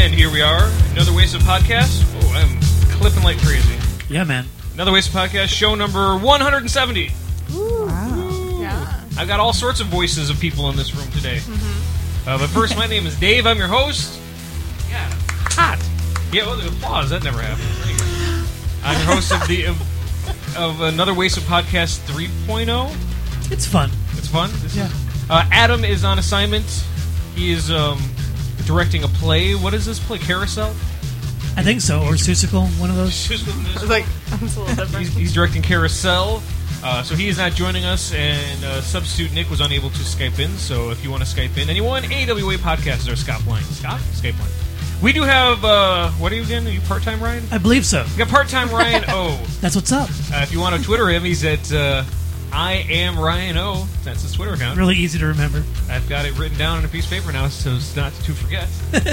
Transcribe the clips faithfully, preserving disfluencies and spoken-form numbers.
And here we are, another Wasted Podcast. Oh, I'm clipping like crazy. Yeah, man. Another Wasted Podcast, show number one hundred seventy. Ooh. Wow. Ooh. Yeah. I've got all sorts of voices of people in this room today. Mm-hmm. Uh, but first, my name is Dave. I'm your host. Yeah, hot. Yeah, well, the applause. That never happens. I'm your host of the of, of another Wasted Podcast three point oh. It's fun. It's fun? This yeah. Is, uh, Adam is on assignment. He is um, directing a play. What is this play? Carousel? I think so. Or Seussical, one of those. I was like, that's a little different. He's, he's directing Carousel. Uh, so he is not joining us, and uh, substitute Nick was unable to Skype in. So if you want to Skype in, anyone, A W A Podcast is our Skype line. Scott? Skype line. We do have, uh, what are you again? Are you part-time Ryan? I believe so. We got part-time Ryan O. That's what's up. Uh, if you want to Twitter him, he's at uh, I am Ryan O. That's his Twitter account. Really easy to remember. I've got it written down on a piece of paper now, so it's not to forget.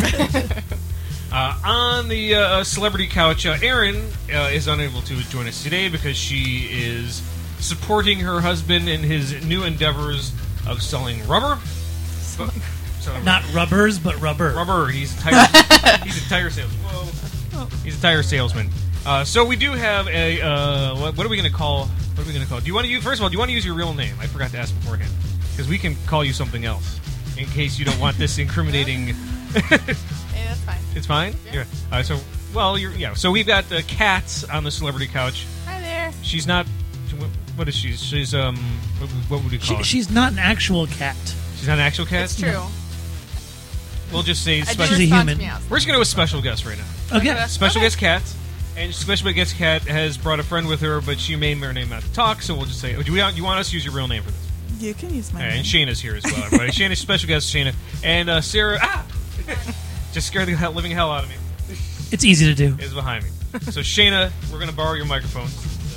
uh, on the uh, celebrity couch, uh, Erin uh, is unable to join us today because she is supporting her husband in his new endeavors of selling rubber. But, selling Not rubber. rubbers, but rubber. Rubber. He's a tire. he's a tire salesman. Whoa. He's a tire salesman. Uh, so we do have a. Uh, what, what are we going to call? What are we going to call? Do you want to use? First of all, do you want to use your real name? I forgot to ask beforehand because we can call you something else in case you don't want this incriminating. Hey, that's fine. It's fine. Yeah. Uh, so well, you're yeah. So we've got uh, Kat on the celebrity couch. Hi there. She's not. What is she? She's um. What, what would we call She, her? she's not an actual cat. She's not an actual cat. It's true. We'll just say I special. She's a human. We're just going to go with special guest right now. Okay. Special Okay. guest Kat. And special guest Kat has brought a friend with her, but she may or may not talk, so we'll just say, oh, do we, you want us to use your real name for this? You can use my All right, name. and Shayna's here as well, everybody. Shayna's special guest, Shayna. And uh, Sarah, ah! just scared the hell, living hell out of me, It's easy to do. is behind me. So, Shayna, we're going to borrow your microphone.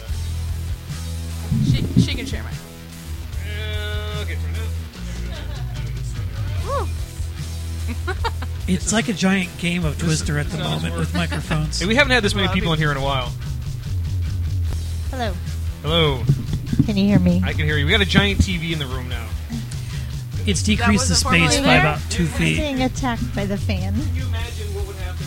She, she can share mine. Uh, okay, turn it up. It's like a giant game of Twister at the moment with microphones. Hey, we haven't had this many Well, people in here in a while. Hello. Hello. Can you hear me? I can hear you. We got a giant T V in the room now. It's decreased the was a space formula by there? about two I'm feet. being attacked by the fan. Can you imagine what would happen?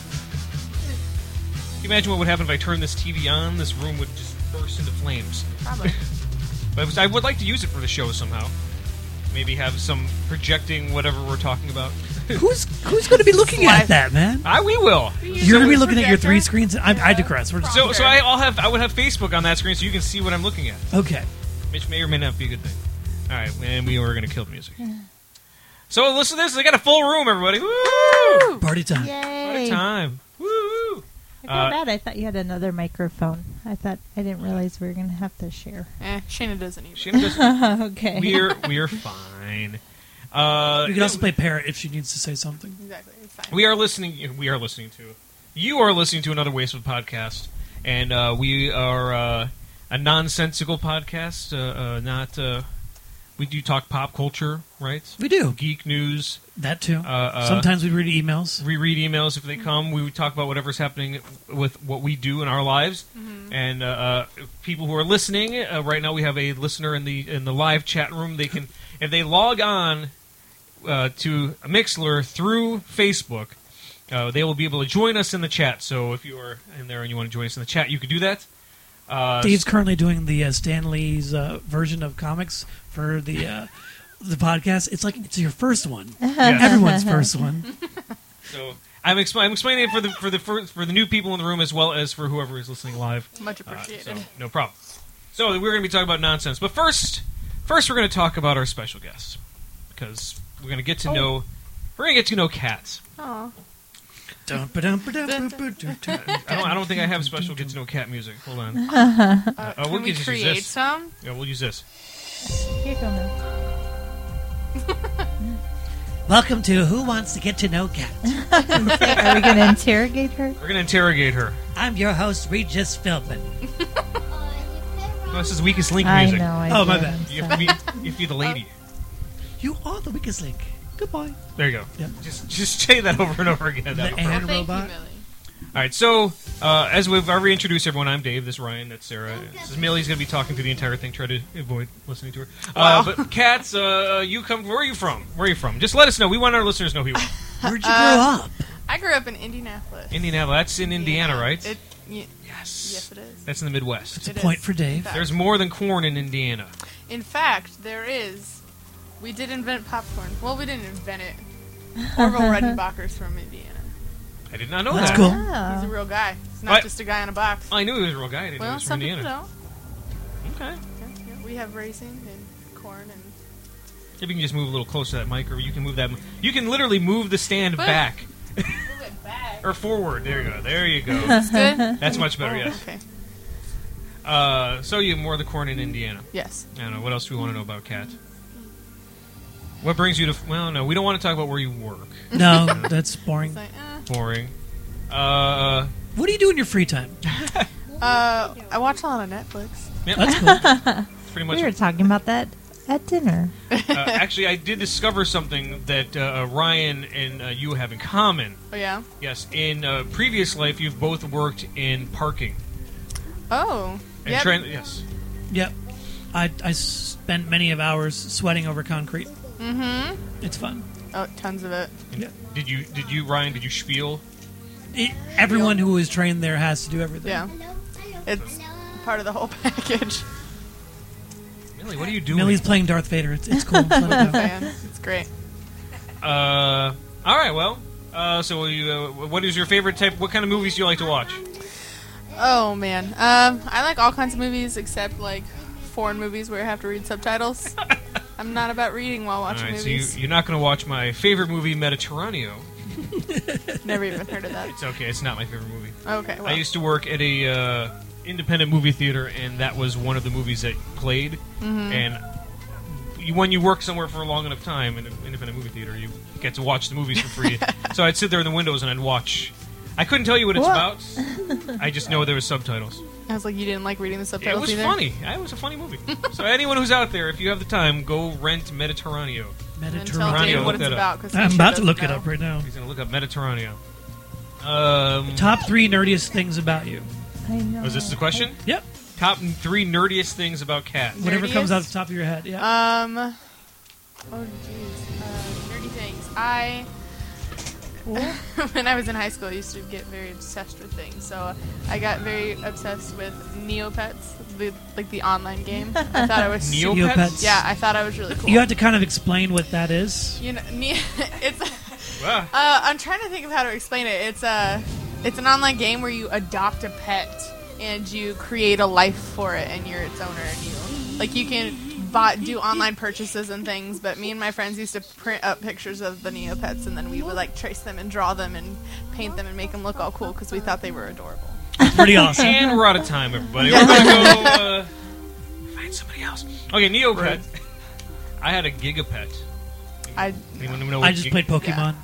Can you imagine what would happen if I turned this T V on? This room would just burst into flames. Probably. But I would like to use it for the show somehow. Maybe have some projecting whatever we're talking about. Who's who's going to be looking at that, man? I we will. You're going to be looking at your projector? three screens. I, I digress. We're just, So so I, I'll have I would have Facebook on that screen so you can see what I'm looking at, okay. which may or may not be a good thing. All right, and we are going to kill the music. So listen to this. I got a full room, everybody. Woo! Party time. Yay! What a time. Woo! I Uh, felt bad. I thought you had another microphone. I thought I didn't realize we were going to have to share. Eh, Shayna doesn't either. Shayna doesn't- Okay. We're we're fine. Uh, You can also play parrot if she needs to say something. Exactly. It's fine. We are listening. We are listening to. You are listening to another Wasted Podcast, and uh, we are uh, a nonsensical podcast. Uh, uh, not. Uh, we do talk pop culture, right? We do. Geek news. That too. Uh, uh, Sometimes we read emails. We read emails if they come. We would talk about whatever's happening with what we do in our lives. And uh, uh, people who are listening uh, right now, we have a listener in the in the live chat room. They can, if they log on uh, to Mixlr through Facebook, uh, they will be able to join us in the chat. So if you are in there and you want to join us in the chat, you can do that. Uh, Dave's currently doing the uh, Stan Lee's uh, version of comics for the uh, the podcast. It's like it's your first one. yes. Everyone's first one. So I'm, expl- I'm explaining it for the for the for, for the new people in the room as well as for whoever is listening live. Much Uh, appreciated. so no problem. So we're going to be talking about nonsense, but first, first we're going to talk about our special guest because we're going to get to Oh. know we're going to get to know Kat. Aw. Dun, ba-dum, ba-dum, ba-ba-dum, dun. I don't I don't think I have special get to know Kat music. Hold on. Uh, Uh, can we'll we just use create this. some? Yeah, we'll use this. Here you go, Mel. Welcome to Who Wants to Get to Know Kat. Are we going to interrogate her? We're going to interrogate her. I'm your host, Regis Philbin. Oh, this is weakest link I music. know. I Oh, my did, bad. I'm You have to sorry. be you have to be the lady. You are the weakest link. Goodbye. There you go. Yep. Just just say that over and over again. The That'll and work. Thank robot. you, Millie. All right, so uh, as we've already introduced everyone, I'm Dave. This is Ryan. That's Sarah. This is Millie's going to be talking through the entire thing. Try to avoid listening to her. Uh, but Kat, uh, you come. Where are you from? Where are you from? Just let us know. We want our listeners to know who you are. Where'd you Uh, grow up? I I grew up in Indianapolis. Indianapolis. That's in Indiana, right? It, y- yes. Yes, it is. That's in the Midwest. It's a It point is. for Dave. In fact. There's more than corn in Indiana. In fact, there is. We did invent popcorn. Well, we didn't invent it. Orville Redenbacher's from Indiana. I did not know That's that. cool. He's a Oh. real guy. He's not What? just a guy in a box. I knew he was a real guy. I didn't know he Well, was from some people Indiana. don't. Okay. Yeah, yeah. We have racing and corn and. If you can just move a little closer to that mic, or you can move that. You can literally move the stand But- back Move it back. or forward. There you go. There you go. That's good. That's much better. Oh, Yes. Okay. Uh, so you have more of the corn in Indiana. Yes. I don't know. What else do we want to know about Kat? What brings you to? Well, no, we don't want to talk about where you work. No, that's boring. It's like, eh. Boring. Uh, What do you do in your free time? Uh, I watch a lot of Netflix. yep, That's cool. pretty much. We were talking about that at dinner. uh, actually, I did discover something that uh, Ryan and uh, you have in common. Oh yeah. Yes, in uh, previous life, you've both worked in parking. Oh. And Yep. tran- yes. Yep. I, I spent many of hours sweating over concrete. Mm-hmm. It's fun. Oh, tons of it. Yeah. Did you? Did you, Ryan? Did you spiel? It, everyone who is trained there has to do everything. Yeah. It's part of the whole package. Millie, what are you doing? Millie's playing Darth Vader. It's, it's cool. Let it go. Man, it's great. Uh, all right. Well, uh, so you, uh, what is your favorite type? What kind of movies do you like to watch? Oh man, um, I like all kinds of movies except like foreign movies where I have to read subtitles. I'm not about reading while All watching right, so you, movies. you're not going to watch my favorite movie, Mediterraneo. Never even heard of that. It's okay. It's not my favorite movie. Okay, well, I used to work at a uh, independent movie theater, and that was one of the movies that played. Mm-hmm. And you, when you work somewhere for a long enough time in an independent movie theater, you get to watch the movies for free. So I'd sit there in the windows and I'd watch. I couldn't tell you what it's What? about. I just know there was subtitles. I was like, you didn't like reading the It subtitles was either? funny. It was a funny movie. So anyone who's out there, if you have the time, go rent Mediterraneo. And tell Mediterranean. Dave look what it's that up. about. 'cause he I'm sure about to doesn't look it know. up right now. He's gonna look up Mediterraneo. Um, Top three nerdiest things about you. I know. was this the question? Yep. Top three nerdiest things about Kat. Whatever comes Nerdiest? out of the top of your head. Yeah. Um. Oh jeez. Uh, nerdy things. I. When I was in high school, I used to get very obsessed with things. So I got very obsessed with Neopets, the, like the online game. I thought I was. Neopets? Neopets. Yeah, I thought I was really cool. You have to kind of explain what that is. You know, ne- it's. Wow. Uh, I'm trying to think of how to explain it. It's a, it's an online game where you adopt a pet and you create a life for it, and you're its owner. And you, like, you can buy, do online purchases and things. But me and my friends used to print up pictures of the Neopets, and then we would like trace them and draw them and paint them and make them look all cool because we thought they were adorable. Pretty awesome. And we're out of time, everybody. We're gonna go uh, find somebody else. Okay, Neopet. Right. I had a Gigapet. I Anyone know what I just Gig- played Pokemon.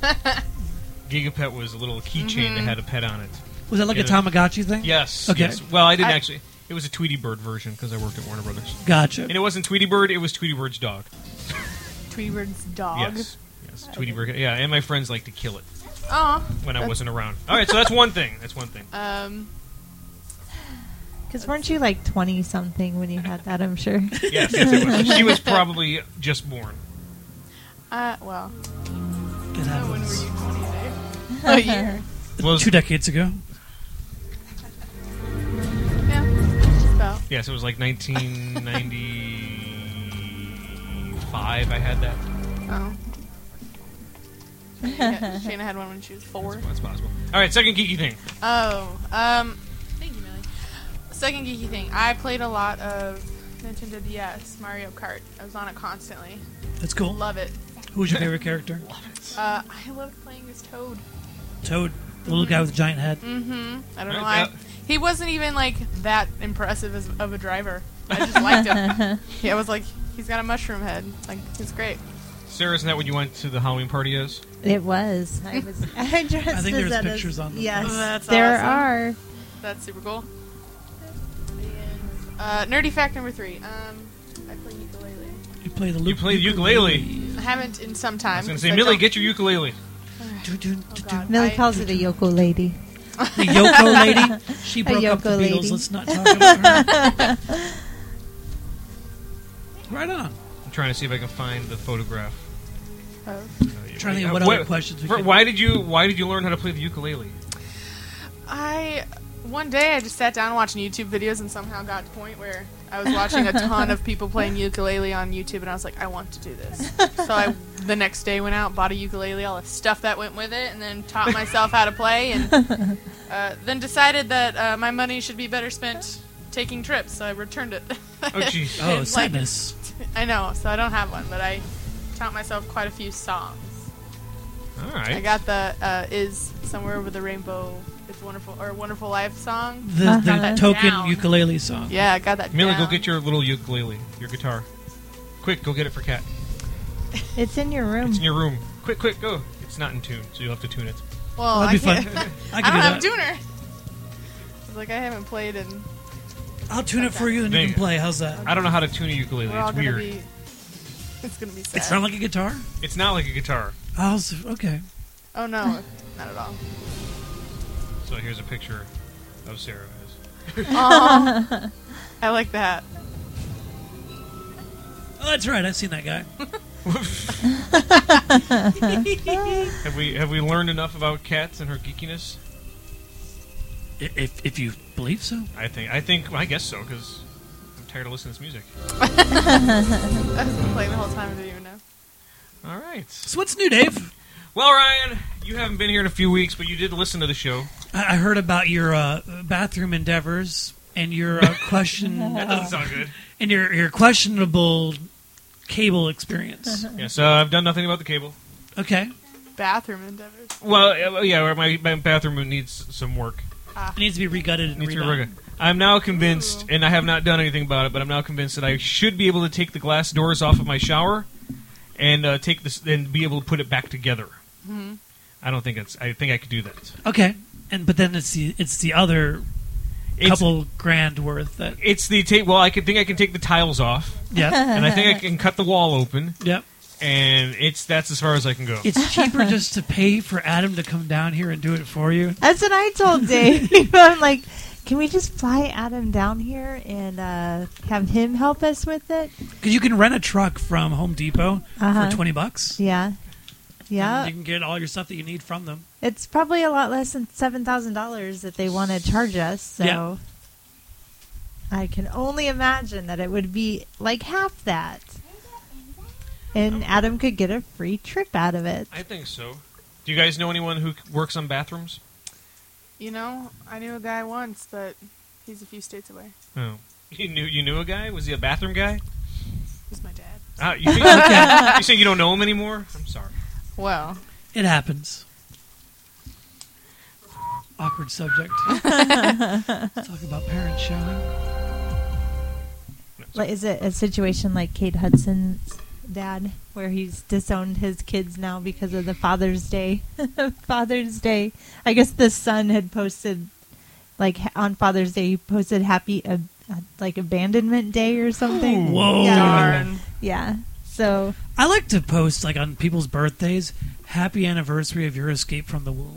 Gigapet was a little keychain that had a pet on it. Was that like Yeah. a Tamagotchi thing? Yes. Okay. Yes. Well, I didn't I- actually. It was a Tweety Bird version because I worked at Warner Brothers. Gotcha. And it wasn't Tweety Bird. It was Tweety Bird's dog. Tweety Bird's dog. Yes. Yes. Tweety Bird. Yeah. And my friends liked to kill it Oh. when I That's- wasn't around. All right. So that's one thing. That's one thing. Um. Because weren't you like twenty something when you had that? I'm sure. Yes. Yes. It was. She was probably just born. Uh. Well. It Oh, when were happens. you twenty, Dave? What year? Was Two decades ago. Yeah. Just about. yes. It was like nineteen ninety-five. I had that. Oh. Yeah, Shayna had one when she was four. That's possible. All right. Second geeky thing. Oh, um, thank you, Millie. Second geeky thing. I played a lot of Nintendo D S, Mario Kart. I was on it constantly. That's cool. Love it. Who's your favorite character? Uh, I loved playing as Toad. Toad, the little guy with the giant head. Mm-hmm. I don't know Alright, why. He wasn't even, like, that impressive as, of a driver. I just liked him. Yeah, I was like, he's got a mushroom head. Like, he's great. Sarah, isn't that what you went to the Halloween party as? It was. I was. I dressed I think as there's that pictures as, on the- Yes, Oh, that's there awesome. are. That's super cool. And, uh, nerdy fact number three. Um, I play ukulele. You play the You loop. played ukulele. I haven't in some time. I was going to because say, I Millie, don't- get your ukulele. Do, do, do, Oh, do. God. Millie I- calls it a Yoko lady. The Yoko lady. She A broke up the Yoko Beatles. lady. Let's not talk about her. Right on. I'm trying to see if I can find the photograph. Oh. Uh, trying to think Uh, of what what- other questions we for- could... why did you Why did you learn how to play the ukulele? I one day I just sat down watching YouTube videos and somehow got to the point where I was watching a ton of people playing ukulele on YouTube and I was like, I want to do this. So I the next day went out, bought a ukulele, all the stuff that went with it, and then taught myself how to play, and uh, then decided that uh, my money should be better spent taking trips. So I returned it. Oh, jeez. Oh, Like, sadness. I know, so I don't have one, but I taught myself quite a few songs. All right. I got the uh, "Is Somewhere Over the Rainbow." It's wonderful or "Wonderful Life" song. The, Uh-huh. the That token down. ukulele song. Yeah, I got that. Millie, go down. get your little ukulele, your guitar. Quick, go get it for Kat. It's in your room. It's in your room. Quick, quick, go. It's not in tune, so you'll have to tune it. Well, That'd I be fun. can't. I I, can don't do have a that. tuner. I was like, I haven't played in. I'll tune it for you and you Dang can it. play. How's that? I don't know how to tune a ukulele. We're all It's gonna weird. be. It's gonna be sad. It sound like a guitar? It's not like a guitar. Oh, s- okay. Oh no, not at all. So here's a picture of Sarah. As Aw. I like that. Oh, that's right. I've seen that guy. have we have we learned enough about cats and her geekiness? I- If if you believe so. I think I think well, I guess so because I'm tired of listening to this music. I've been playing the whole time. I didn't even know. All right. So what's new, Dave? Well, Ryan, you haven't been here in a few weeks, but you did listen to the show. I, I heard about your uh, bathroom endeavors and your uh, question That doesn't sound good. and your your questionable cable experience. Yeah, so I've done nothing about the cable. Okay, Bathroom endeavors. Well, uh, yeah, my, my bathroom needs some work. it needs to be regutted and Needs to be redone. work. I'm now convinced, and I have not done anything about it, but I'm now convinced that I should be able to take the glass doors off of my shower and uh, take this and be able to put it back together. Mhm. I don't think it's. I think I could do that. Okay, and but then it's the it's the other It's, couple grand worth that. It's the tape. Well, I can think I can take the tiles off, Yep, and I think I can cut the wall open, yep. and it's that's as far as I can go. It's cheaper just to pay for Adam to come down here and do it for you. That's what I told Dave. I'm like, can we just fly Adam down here and uh, have him help us with it? Because you can rent a truck from Home Depot Uh-huh. for twenty bucks. Yeah. Yeah. And you can get all your stuff that you need from them. It's probably a lot less than seven thousand dollars that they want to charge us. So Yeah. I can only imagine that it would be like half that. And Adam could get a free trip out of it. I think so. Do you guys know anyone who works on bathrooms? You know, I knew a guy once, but he's a few states away. No. You knew you knew a guy? Was he a bathroom guy? He's my dad. Ah, you think, okay. You saying you don't know him anymore? I'm sorry. Well, It happens. Awkward subject. Talk about parents showing. Like, is it a situation like Kate Hudson's dad, where he's disowned his kids now because of the Father's Day? Father's Day. I guess the son had posted, like ha- on Father's Day, he posted happy, uh, uh, like abandonment day or something. Whoa. Yeah. darn. Yeah. So I like to post, like, on people's birthdays, happy anniversary of your escape from the womb.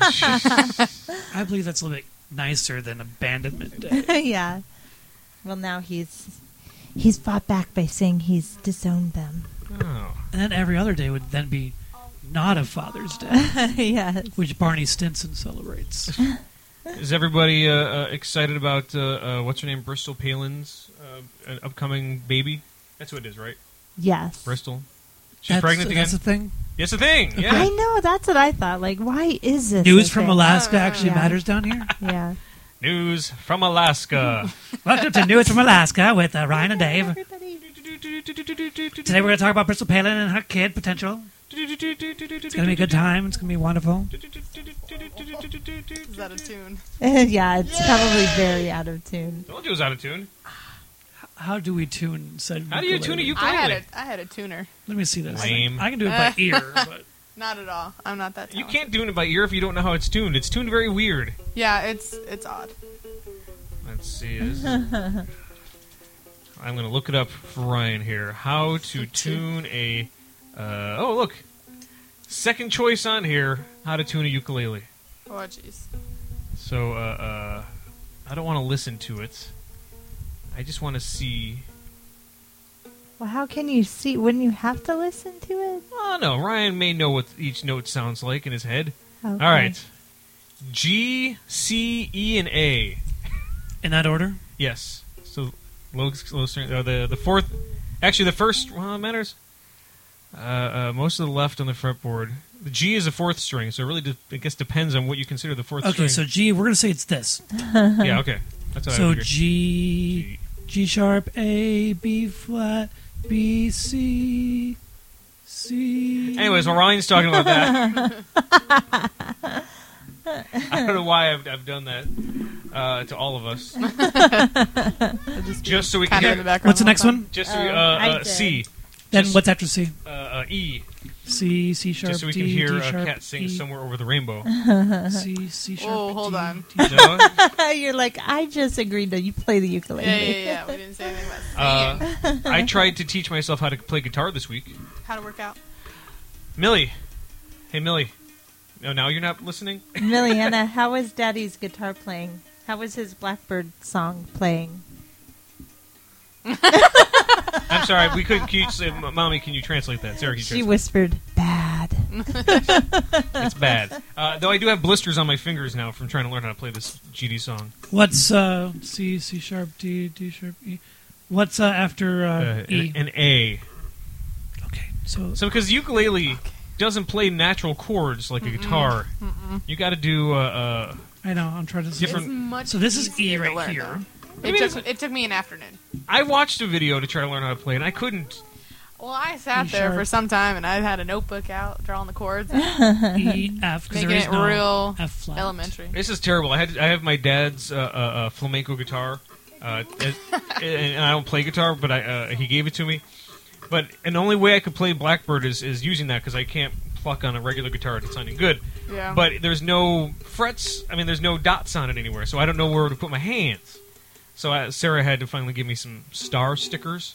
I believe that's a little bit nicer than abandonment day. yeah. Well, now he's he's fought back by saying he's disowned them. Oh. And then every other day would then be not a Father's Day, yes. which Barney Stinson celebrates. Is everybody uh, uh, excited about uh, uh, what's her name, Bristol Palin's uh, an upcoming baby? That's what it is, right? Yes. Bristol. She's that's, pregnant again. That's a thing. Yes, a thing. Yeah. I know. That's what I thought. Like, why is this News a from thing? Alaska actually Yeah. matters down here. Yeah. News from Alaska. Welcome to News from Alaska with uh, Ryan and Dave. Today we're going to talk about Bristol Palin and her kid potential. It's going to be a good time. It's going to be wonderful. Is that a tune? yeah. It's probably very out of tune. Told you it was out of tune. How do we tune said How do you tune a ukulele? I had ukulele? a I had a tuner. Let me see this. Lame. I can do it by ear, but Not at all. I'm not that. You Talented. can't tune it by ear if you don't know how it's tuned. It's tuned very weird. Yeah, it's it's odd. Let's see. This is- I'm going to look it up for Ryan here. How to tune a... Uh, oh, look. Second choice on here, how to tune a ukulele. Oh jeez. So, uh, uh, I don't want to listen to it. I just want to see Well, how can you see? Wouldn't you have to listen to it? Oh no, Ryan may know what each note sounds like in his head. Okay. All right, G, C, E, and A. In that order? Yes. So low, low string. Uh, the the fourth, actually the first. Well, it matters. Uh, uh, most of the left on the fretboard. The G is a fourth string, so it really, de- I guess, depends on what you consider the fourth Okay, string. so G, we're going to say it's this. yeah, okay. That's what I So would agree. G, G. G sharp, A, B flat, B, C, C. Anyways, while Ryan's talking about that, I don't know why I've, I've done that uh, to all of us. Just so we can Kind of in hear. the background. What's the next one? Just so we, Oh, uh, I uh, did. C. Then Just- what's after C? Uh, uh, E. C, C sharp, Just so we D, can hear D a sharp, cat sing E, somewhere over the rainbow. C, C sharp, Whoa, hold D, on. D. No? You're like, I just agreed that you play the ukulele. Yeah, yeah, yeah. We didn't say anything about singing. Uh, I tried to teach myself how to play guitar this week. How to work out. Millie. Hey, Millie. No, now you're not listening? Milliana, how was Daddy's guitar playing? How was his Blackbird song playing? I'm sorry, we couldn't. Can you say, M- Mommy, can you translate that? Sarah, can you She translate? whispered, bad. It's bad. Uh, though I do have blisters on my fingers now from trying to learn how to play this G D song. What's uh, C, C sharp, D, D sharp, E? What's uh, after uh, Uh, E? an, an A. Okay, so So because ukulele doesn't play natural chords like a guitar, you got to do. Uh, uh, I know, I'm trying to... Different- It's much So this is E easier to right learn, here. though. I It mean, took, it's- it took me an afternoon. I watched a video to try to learn how to play, and I couldn't. Well, I sat E there sharp. for some time, and I had a notebook out, drawing the chords, E, F, because making there is it no real F flat. elementary. This is terrible. I had I have my dad's uh, uh, uh, flamenco guitar, uh, and, and I don't play guitar, but I uh, he gave it to me. But and the only way I could play Blackbird is, is using that because I can't pluck on a regular guitar to sounding good. Yeah. But there's no frets. I mean, there's no dots on it anywhere, so I don't know where to put my hands. So I, Sarah had to finally give me some star stickers.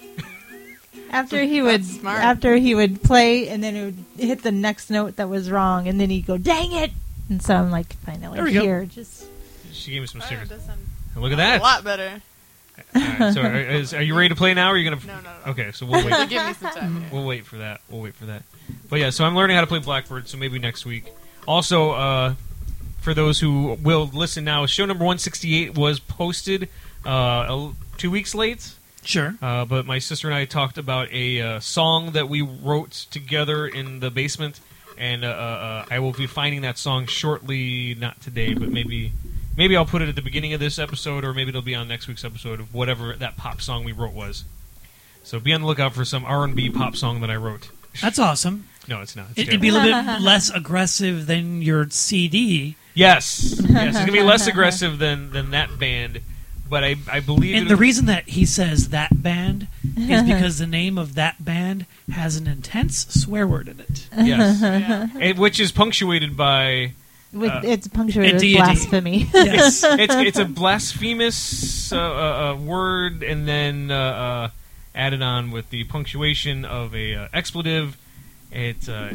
After he would, That's smart. after he would play, and then it would hit the next note that was wrong, and then he'd go, "Dang it!" And so I'm like, finally, There we go. here, just She gave me some Oh, stickers. that sounds And look at a that. lot better. All right, so are, is, are you ready to play now? Or are you gonna? No, no, no. Okay, so we'll So wait. give me some time. We'll wait for that. We'll wait for that. But yeah, so I'm learning how to play Blackbird. So maybe next week. Also, uh, for those who will listen now, show number one sixty-eight was posted uh, a- two weeks late. Sure. Uh, but my sister and I talked about a uh, song that we wrote together in the basement, and uh, uh, I will be finding that song shortly. Not today, but maybe maybe I'll put it at the beginning of this episode, or maybe it'll be on next week's episode of whatever that pop song we wrote was. So be on the lookout for some R and B pop song that I wrote. That's awesome. No, it's not. It's It, it'd be a little bit less aggressive than your C D. yes, yes, it's gonna be less aggressive than, than that band, but I I believe And it the reason that he says that band is because the name of that band has an intense swear word in it. yes, Yeah. and, which is punctuated by. with, Uh, it's punctuated with deity. blasphemy. Yes. it's it's a blasphemous uh, uh, uh, word, and then uh, uh, added on with the punctuation of a uh, expletive. It uh,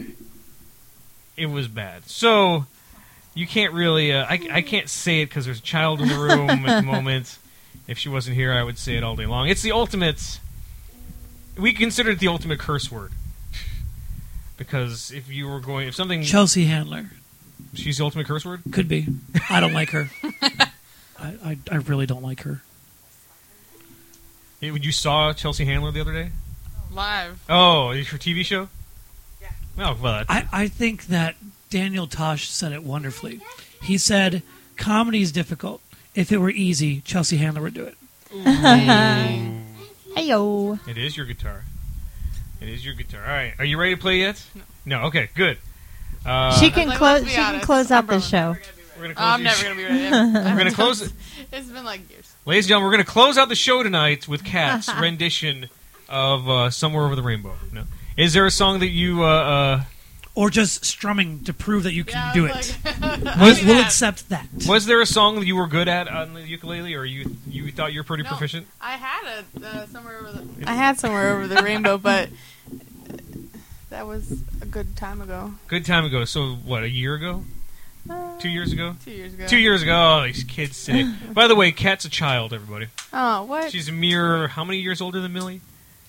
it was bad. So you can't really. Uh, I I can't say it because there's a child in the room at the moment. If she wasn't here, I would say it all day long. It's the ultimate. We consider it the ultimate curse word. Because if you were going, if something, Chelsea Handler. she's the ultimate curse word. Could be. I don't like her. I, I, I really don't like her. Yeah, You saw Chelsea Handler the other day? Live. Oh, it's your T V show? Yeah. Oh, well, that, I, I think that Daniel Tosh said it wonderfully. He said, comedy is difficult. If it were easy, Chelsea Handler would do it. Heyo. it is your guitar. It is your guitar. All right, are you ready to play yet? No. Okay, good. Uh, She can Like, close. let's be She can honest, close out the Umbrella. show. we're gonna Oh, close I'm these- never gonna be ready. We're gonna close it, It's been like years. ladies and gentlemen. We're gonna close out the show tonight with Kat's rendition of uh, "Somewhere Over the Rainbow." No, is there a song that you? Uh, uh, Or just strumming to prove that you can Yeah, I do was it. like- We'll, I mean, we'll that- accept that. was there a song that you were good at on the ukulele, or you you thought you were pretty No. proficient? I had a uh, somewhere over the. I had somewhere over the rainbow, but that was a good time ago. Good time ago. So what? A year ago? Uh, Two years ago? Two years ago. Two years ago. Oh, these kids today. By the way, Kat's a child. Everybody. Oh, what? She's a mere how many years older than Millie?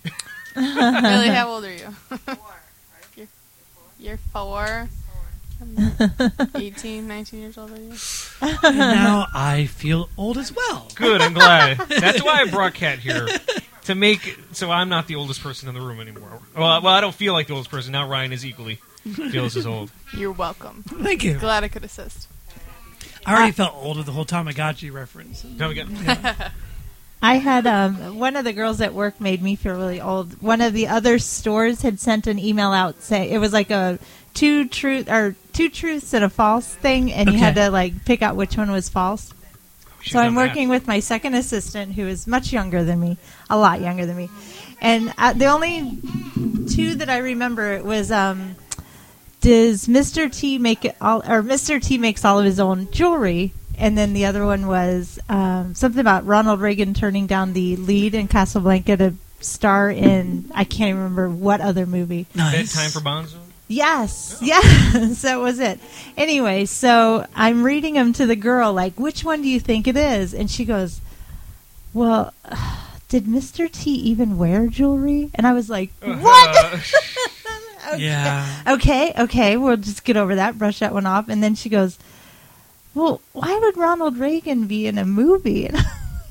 Really, how old are you? You're, you're four. I'm eighteen, nineteen years old, are you? And now I feel old as well. Good, I'm glad. That's why I brought Kat here. To make so I'm not the oldest person in the room anymore. Well, well, I don't feel like the oldest person. Now Ryan is equally feels as old. You're welcome. Thank you. Glad I could assist. I already felt older the whole Tamagotchi reference. Come again. Yeah. I had um, one of the girls at work made me feel really old. One of the other stores had sent an email out saying it was like a two truth or two truths and a false thing, and you Okay. had to like pick out which one was false. Should've So I'm done working with my second assistant, who is much younger than me, a lot younger than me, and uh, the only two that I remember was um, does Mister T make it all, or Mister T makes all of his own jewelry. And then the other one was um, something about Ronald Reagan turning down the lead in Casablanca to star in, I can't even remember what other movie. that. Nice. Bedtime for Bonzo? Yes, yes, that was it. Anyway, so I'm reading them to the girl, like, which one do you think it is? And she goes, well, did Mister T even wear jewelry? And I was like, what? Uh, Okay. Yeah. Okay, okay, we'll just get over that, brush that one off. And then she goes, well, why would Ronald Reagan be in a movie? And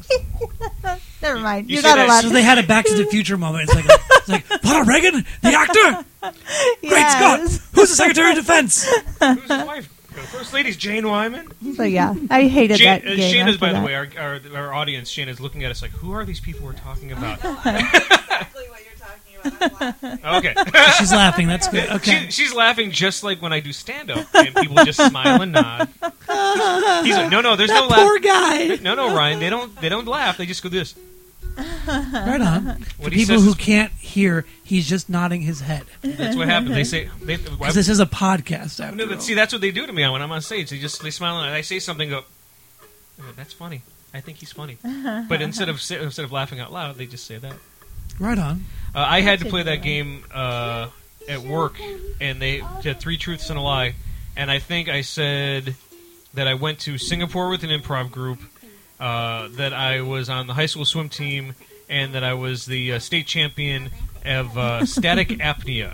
never mind. You You're say not that- allowed So to. they had a Back to the Future moment. It's like, it's like Ronald Reagan, the actor. Great Yes. Scott, who's the Secretary of Defense? who's his wife? The First Lady's Jane Wyman. So yeah, I hated Jane, that uh, game. Shayna's, after by the that. way, our, our our audience. Shayna's looking at us like, who are these people we're talking about? exactly what you're talking about. I'm laughing. Okay. She's laughing. That's good. Okay. She, she's laughing just like when I do stand up, and people just smile and nod. He's like, no, no, there's no That poor laugh. guy. No, no, Ryan, they don't they don't laugh. They just go this. Right on. What For he people says who is- can't hear, he's just nodding his head. That's what happens. They say they. Because this is a podcast. After No, but all. see, that's what they do to me when I'm on stage. They just they smile and I say something. Go, "Oh, that's funny. I think he's funny. But instead of sa- instead of laughing out loud, they just say that. Right on. Uh, I had to play that game uh, at work, and they had three truths and a lie. And I think I said that I went to Singapore with an improv group, uh, that I was on the high school swim team, and that I was the uh, state champion of uh, static apnea.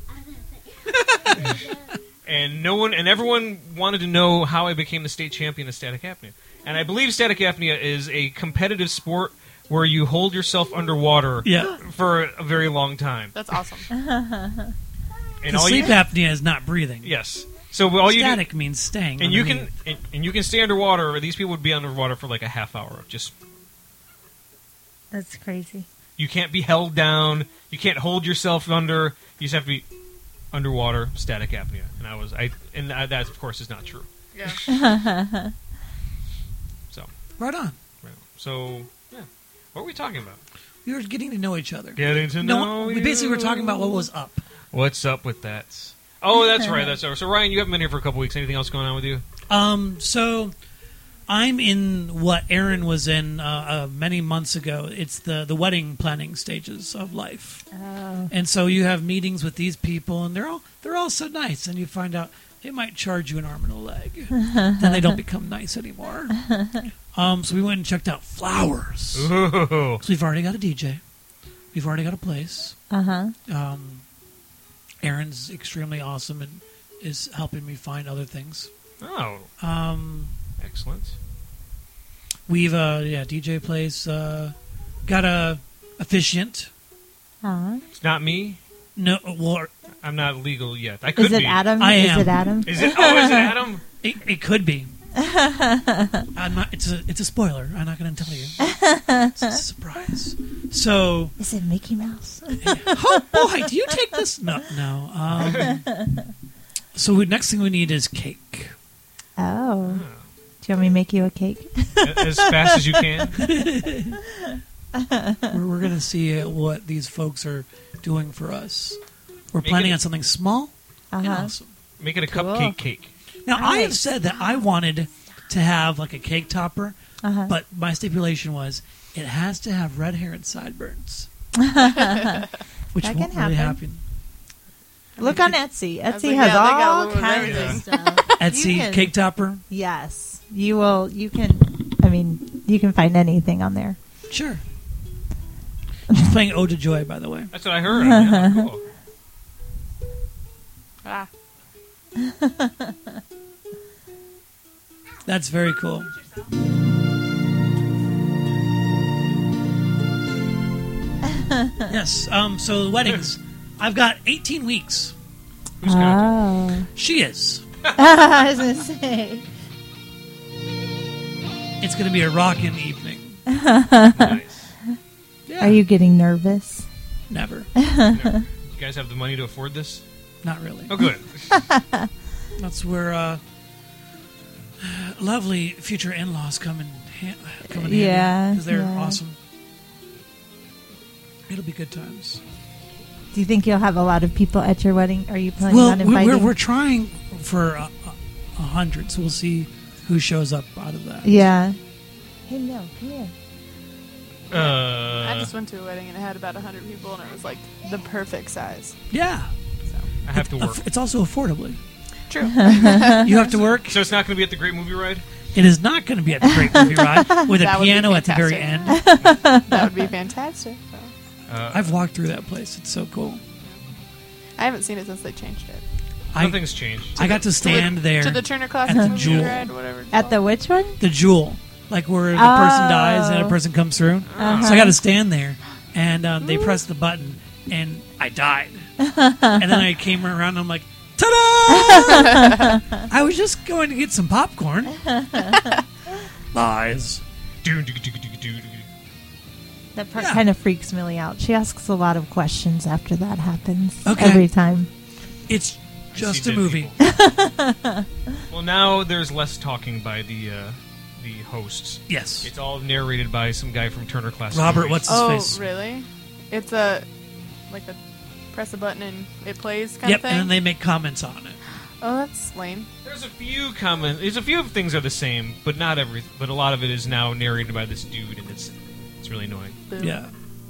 And no one and everyone wanted to know how I became the state champion of static apnea. And I believe static apnea is a competitive sport where you hold yourself underwater Yeah. for a very long time. That's awesome. And Because all sleep you apnea is not breathing. yes. So all you do, Static means staying. and you can underneath. and, and you can stay underwater. Or these people would be underwater for like a half hour. Just That's crazy. you can't be held down. You can't hold yourself under. You just have to be underwater, static apnea. And I was I and that of course is not true. Yeah. So Right on. right. so yeah, what were we talking about? We were getting to know each other. Getting to No, know we basically you. were talking about what was up. What's up with that? Oh, that's right. That's right. So Ryan, you haven't been here for a couple weeks. Anything else going on with you? Um, so I'm in what Aaron was in uh, uh, many months ago. It's the the wedding planning stages of life, Oh. and so you have meetings with these people, and they're all they're all so nice, and you find out they might charge you an arm and a leg. Then they don't become nice anymore. Um, so we went and checked out flowers. Ooh. So we've already got a D J, we've already got a place. Uh huh. Um, Aaron's extremely awesome and is helping me find other things. Oh, Um, excellent. we've uh, yeah, D J place uh, got a officiant. Uh-huh. It's not me. No, well, I'm not legal yet. I could Is it be. Adam? I Is am. it Adam? Is it? Oh, is it Adam? it, it could be. I'm not. It's a it's a spoiler. I'm not going to tell you. It's a surprise. So, Is it Mickey Mouse? oh boy, do you take this? No, no. Um, so we, next thing we need is cake. Oh. Do you want me to make you a cake? As fast as you can. We're, we're going to see uh, what these folks are doing for us. We're Make planning it- on something small and Uh-huh. awesome. Make it a Cool. cupcake cake. Now, I have Nice. said that I wanted to have like a cake topper, Uh-huh. but my stipulation was it has to have red hair and sideburns, which That won't can really happen. happen. Look on Etsy. I was Etsy like, has yeah, they got a all little bit of kinds of everything. stuff. Etsy You can- cake topper, Yes. You will, you can, I mean, you can find anything on there. sure. She's playing Ode to Joy, by the way. That's what I heard. Yeah, cool. Ah. That's very cool. Yes. Um. So weddings. I've got eighteen weeks. Who's got Oh. She is. I was going to say. It's going to be a rockin' evening. Nice. Yeah. Are you getting nervous? Never. You guys have the money to afford this? Not really. Oh, good. That's where uh, lovely future in-laws come in, ha- come in handy. Yeah, Because they're yeah. awesome. It'll be good times. Do you think you'll have a lot of people at your wedding? Are you planning Well, on we- inviting? we're, we're trying for a, a, a hundred, so we'll see who shows up out of that. Yeah. Hey, no, come here. Uh, I just went to a wedding and it had about one hundred people, and it was like the perfect size. Yeah. So I have to work. Aff- It's also affordably. true. You have to work. So it's not going to be at the Great Movie Ride? It is not going to be at the Great Movie Ride with a That would be piano at the very fantastic. end. That would be fantastic. So. Uh, I've walked through that place. It's so cool. I haven't seen it since they changed it. I, Nothing's changed. I got to stand there. To the Turner Classic at the Movie Jewel. Ride, whatever. it's At the called. which one? The Jewel. Like where the person Oh. dies and a person comes through. Uh-huh. So I got to stand there, and um, they pressed the button, and I died. And then I came around, and I'm like, ta-da! I was just going to get some popcorn. Lies. Do, do, do, do, do, do, do. That part Yeah. kind of freaks Millie out. She asks a lot of questions after that happens. Okay. Every time. It's I just see a dead movie. people. Well, now there's less talking by the uh, the hosts. Yes. It's all narrated by some guy from Turner Classic Robert, Movies. what's his Oh, face? really? It's a like a press a button and it plays kind Yep, of thing. and then they make comments on it. Oh, that's lame. There's a few comments. There's a few of things are the same, but not every. But a lot of it is now narrated by this dude, and it's it's really annoying. Boo. Yeah.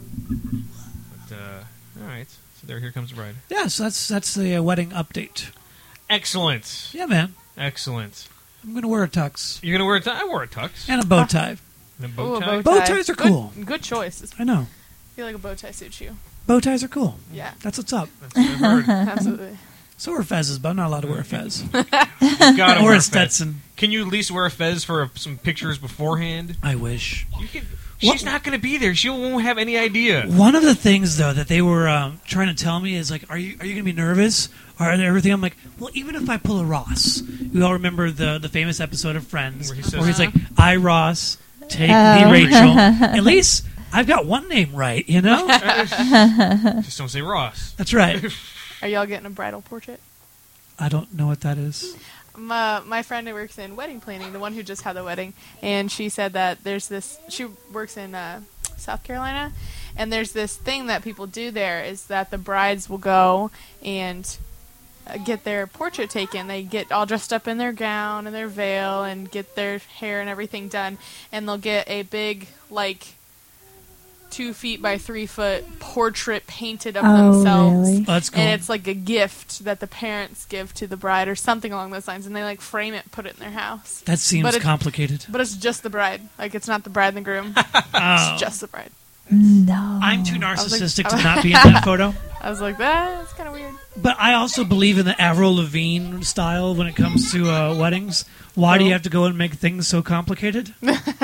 But uh, all right, so there, here comes the bride. Yeah, so that's, that's the uh, wedding update. Excellent, Yeah, man. excellent. I'm going to wear a tux You're gonna wear a tux? I wore a tux and a bow tie. and a Ooh, bow a tie. Bow ties are Good- cool. Good, choice. I know. I feel like a bow tie suits you. Bow ties are cool. Yeah, That's what's up. That's what I've heard. absolutely. So are fezzes, but I'm not allowed to wear a fez. You've gotta Or wear a fez. Stetson. Can you at least wear a fez for some pictures beforehand? I wish. You can. What- She's not going to be there. She won't have any idea. One of the things, though, that they were um, trying to tell me is like, "Are you are you going to be nervous or everything?" I'm like, "Well, even if I pull a Ross, we all remember the the famous episode of Friends Where he where, says- he's like, "I Ross, take Oh. me Rachel." At least I've got one name right, you know. Just don't say Ross. That's right. Are y'all getting a bridal portrait? I don't know what that is. My, my friend who works in wedding planning, the one who just had the wedding, and she said that there's this, she works in uh, South Carolina, and there's this thing that people do there is that the brides will go and uh, get their portrait taken. They get all dressed up in their gown and their veil and get their hair and everything done, and they'll get a big, like, two feet by three foot portrait painted of Oh, themselves. really? Oh, that's cool. And it's like a gift that the parents give to the bride or something along those lines, and they like frame it, put it in their house. that seems but it- complicated. But it's just the bride. Like it's not the bride and the groom. Oh. It's just the bride. No. I'm too was like- narcissistic to not be in that photo. I was like, that's kind of weird. But I also believe in the Avril Lavigne style when it comes to uh, weddings. Why do you have to go and make things so complicated?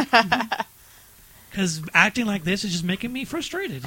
Because acting like this is just making me frustrated.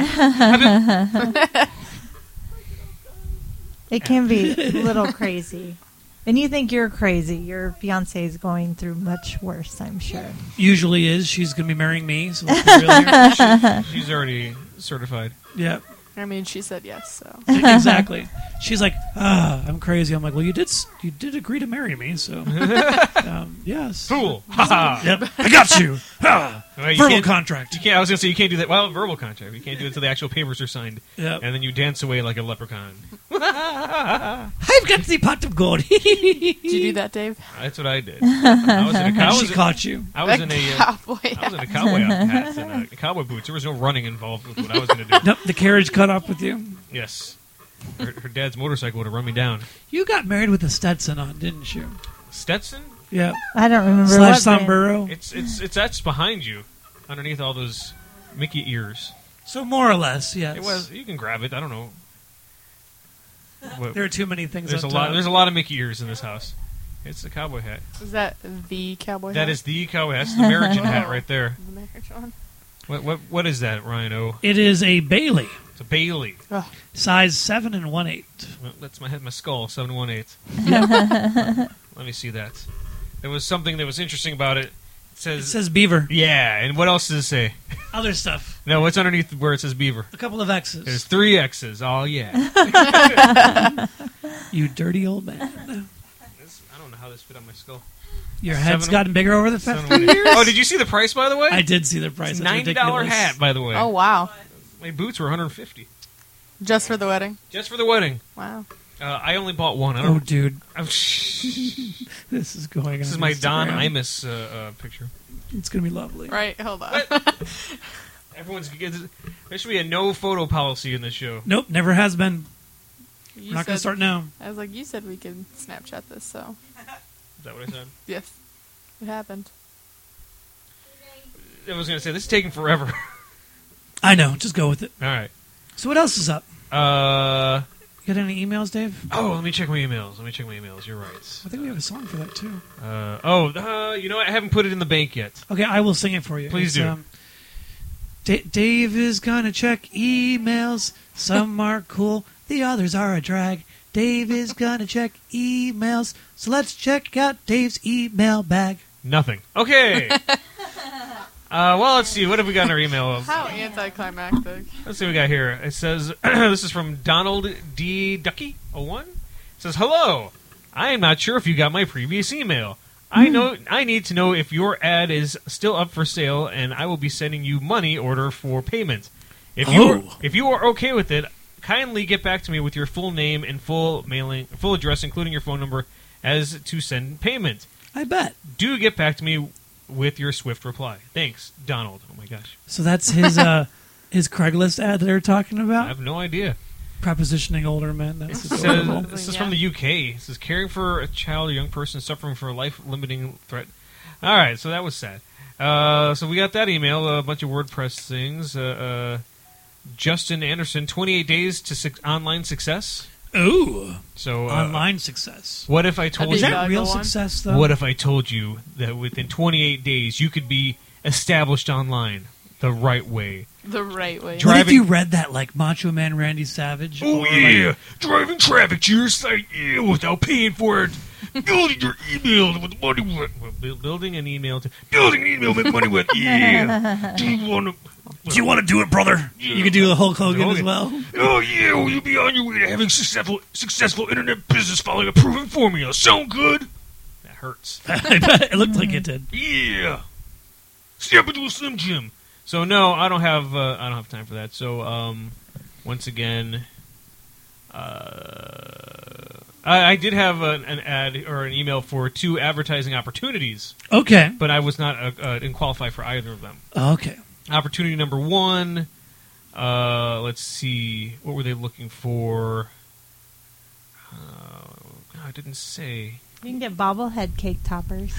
It can be a little crazy. And you think you're crazy. Your fiance is going through much worse, I'm sure. Usually is. She's going to be marrying me. So let's be real here. She's already certified. Yeah, I mean, she said yes, so. exactly. She's like, ah, I'm crazy. I'm like, well, you did s- you did agree to marry me, so um, yes. Fool! Ha ha! Yep, I got you. Ah, Well, you verbal can't- contract. You can't. I was gonna say you can't do that. Well, verbal contract. You can't do it until the actual papers are signed, Yep. and then you dance away like a leprechaun. I've got the pot of gold. Did you do that, Dave? That's what I did. I was in a, I And was she in- caught you. I was A in a. Uh, cowboy. I was in a cowboy hat and uh, cowboy boots. There was no running involved with what I was going to do. Nope, the carriage cut off with you. Yes, her, her dad's motorcycle would have run me down. You got married with a Stetson on, didn't you? Stetson? Yeah. I don't remember Slash what brand. sombrero. It's it's it's that's behind you, underneath all those Mickey ears. So more or less, yes. It was. You can grab it. I don't know. What- There are too many things. there's a up lot. top. There's a lot of Mickey ears in this house. It's the cowboy hat. Is that the cowboy That hat? is the cowboy. That's the American hat right there. The marriage one. What what what is that, Ryan O? It is a Bailey, It's a Bailey. Ugh. size seven and one eighth. Well, that's my head, my skull, seven one eight. Let me see that. There was something that was interesting about it. It says, It says beaver. yeah, and what else does it say? Other stuff. No, what's underneath where it says beaver? A couple of X's. There's three X's. Oh yeah. You dirty old man. This- I don't know how this fit on my skull. Your head's Seven- gotten bigger over the Seven past one few eight. years. Oh, did you see the price, by the way? I did see the price. It's That's ninety dollar ridiculous. hat, by the way. Oh wow! My boots were one hundred fifty Just for the wedding. just for the wedding. Wow. Uh, I only bought one. I Oh, don't. dude, I'm this is going on. this is my Don Instagram. Imus uh, uh, picture. It's going to be lovely. Right. Hold on. Everyone's there should be a no photo policy in this show. Nope, never has been. You We're not going to said- start now. I was like, you said we could Snapchat this, so Is that what I said? yes, it happened. I was going to say this is taking forever. I know. Just go with it. All right. So what else is up? Uh You got any emails, Dave? oh, let me check my emails. Let me check my emails. You're right. I think we have a song for that too. Uh, oh, uh, you know what? I haven't put it in the bank yet. Okay, I will sing it for you. Please It's, do. Um, D- Dave is gonna check emails. Some are cool, the others are a drag. Dave is gonna check emails, so let's check out Dave's email bag. Nothing. Okay. uh, well, let's see. What have we got in our email? How anticlimactic. Let's see what we got here. It says, this is from Donald D. Ducky oh one. It says, hello. I am not sure if you got my previous email. I know. I need to know if your ad is still up for sale, and I will be sending you money order for payment. If you are, Oh. if you are okay with it, kindly get back to me with your full name and full mailing, full address, including your phone number, as to send payment. I bet. Do get back to me with your swift reply. Thanks, Donald. Oh my gosh, So that's his uh, his Craigslist ad that they're talking I about. have no idea. Propositioning older men. That's It says, adorable. this is from the U K. It says caring for a child or young person suffering from a life-limiting threat. All right, so that was sad. Uh, so we got that email, a bunch of WordPress things. Uh, uh, Justin Anderson, twenty-eight days to su- online success. Ooh, So uh, online success. what if I told Is That'd you? be that real go on. success though? What if I told you that within twenty-eight days you could be established online the right way? The right way. Dri- What if driving- you read that like Macho Man Randy Savage? Oh or, yeah, like, driving traffic to your site yeah, without paying for it. Building your email with money with well, bu- building an email to building an email with money with yeah. Do you want to? do you want to do it, brother? Yeah. You could do the Hulk Hogan as Hogan. well. Oh yeah, will you be on your way to having successful successful internet business following a proven formula? Sound good? That hurts. I bet it looked like it did. Yeah. Step into a Slim Jim. So no, I don't have uh, I don't have time for that. So um, once again, uh, I, I did have an, an ad or an email for two advertising opportunities, Okay. but I was not uh, uh, didn't qualify for either of them. Okay. Opportunity number one. Uh, let's see, what were they looking for? Uh, I didn't say. You can get bobblehead cake toppers.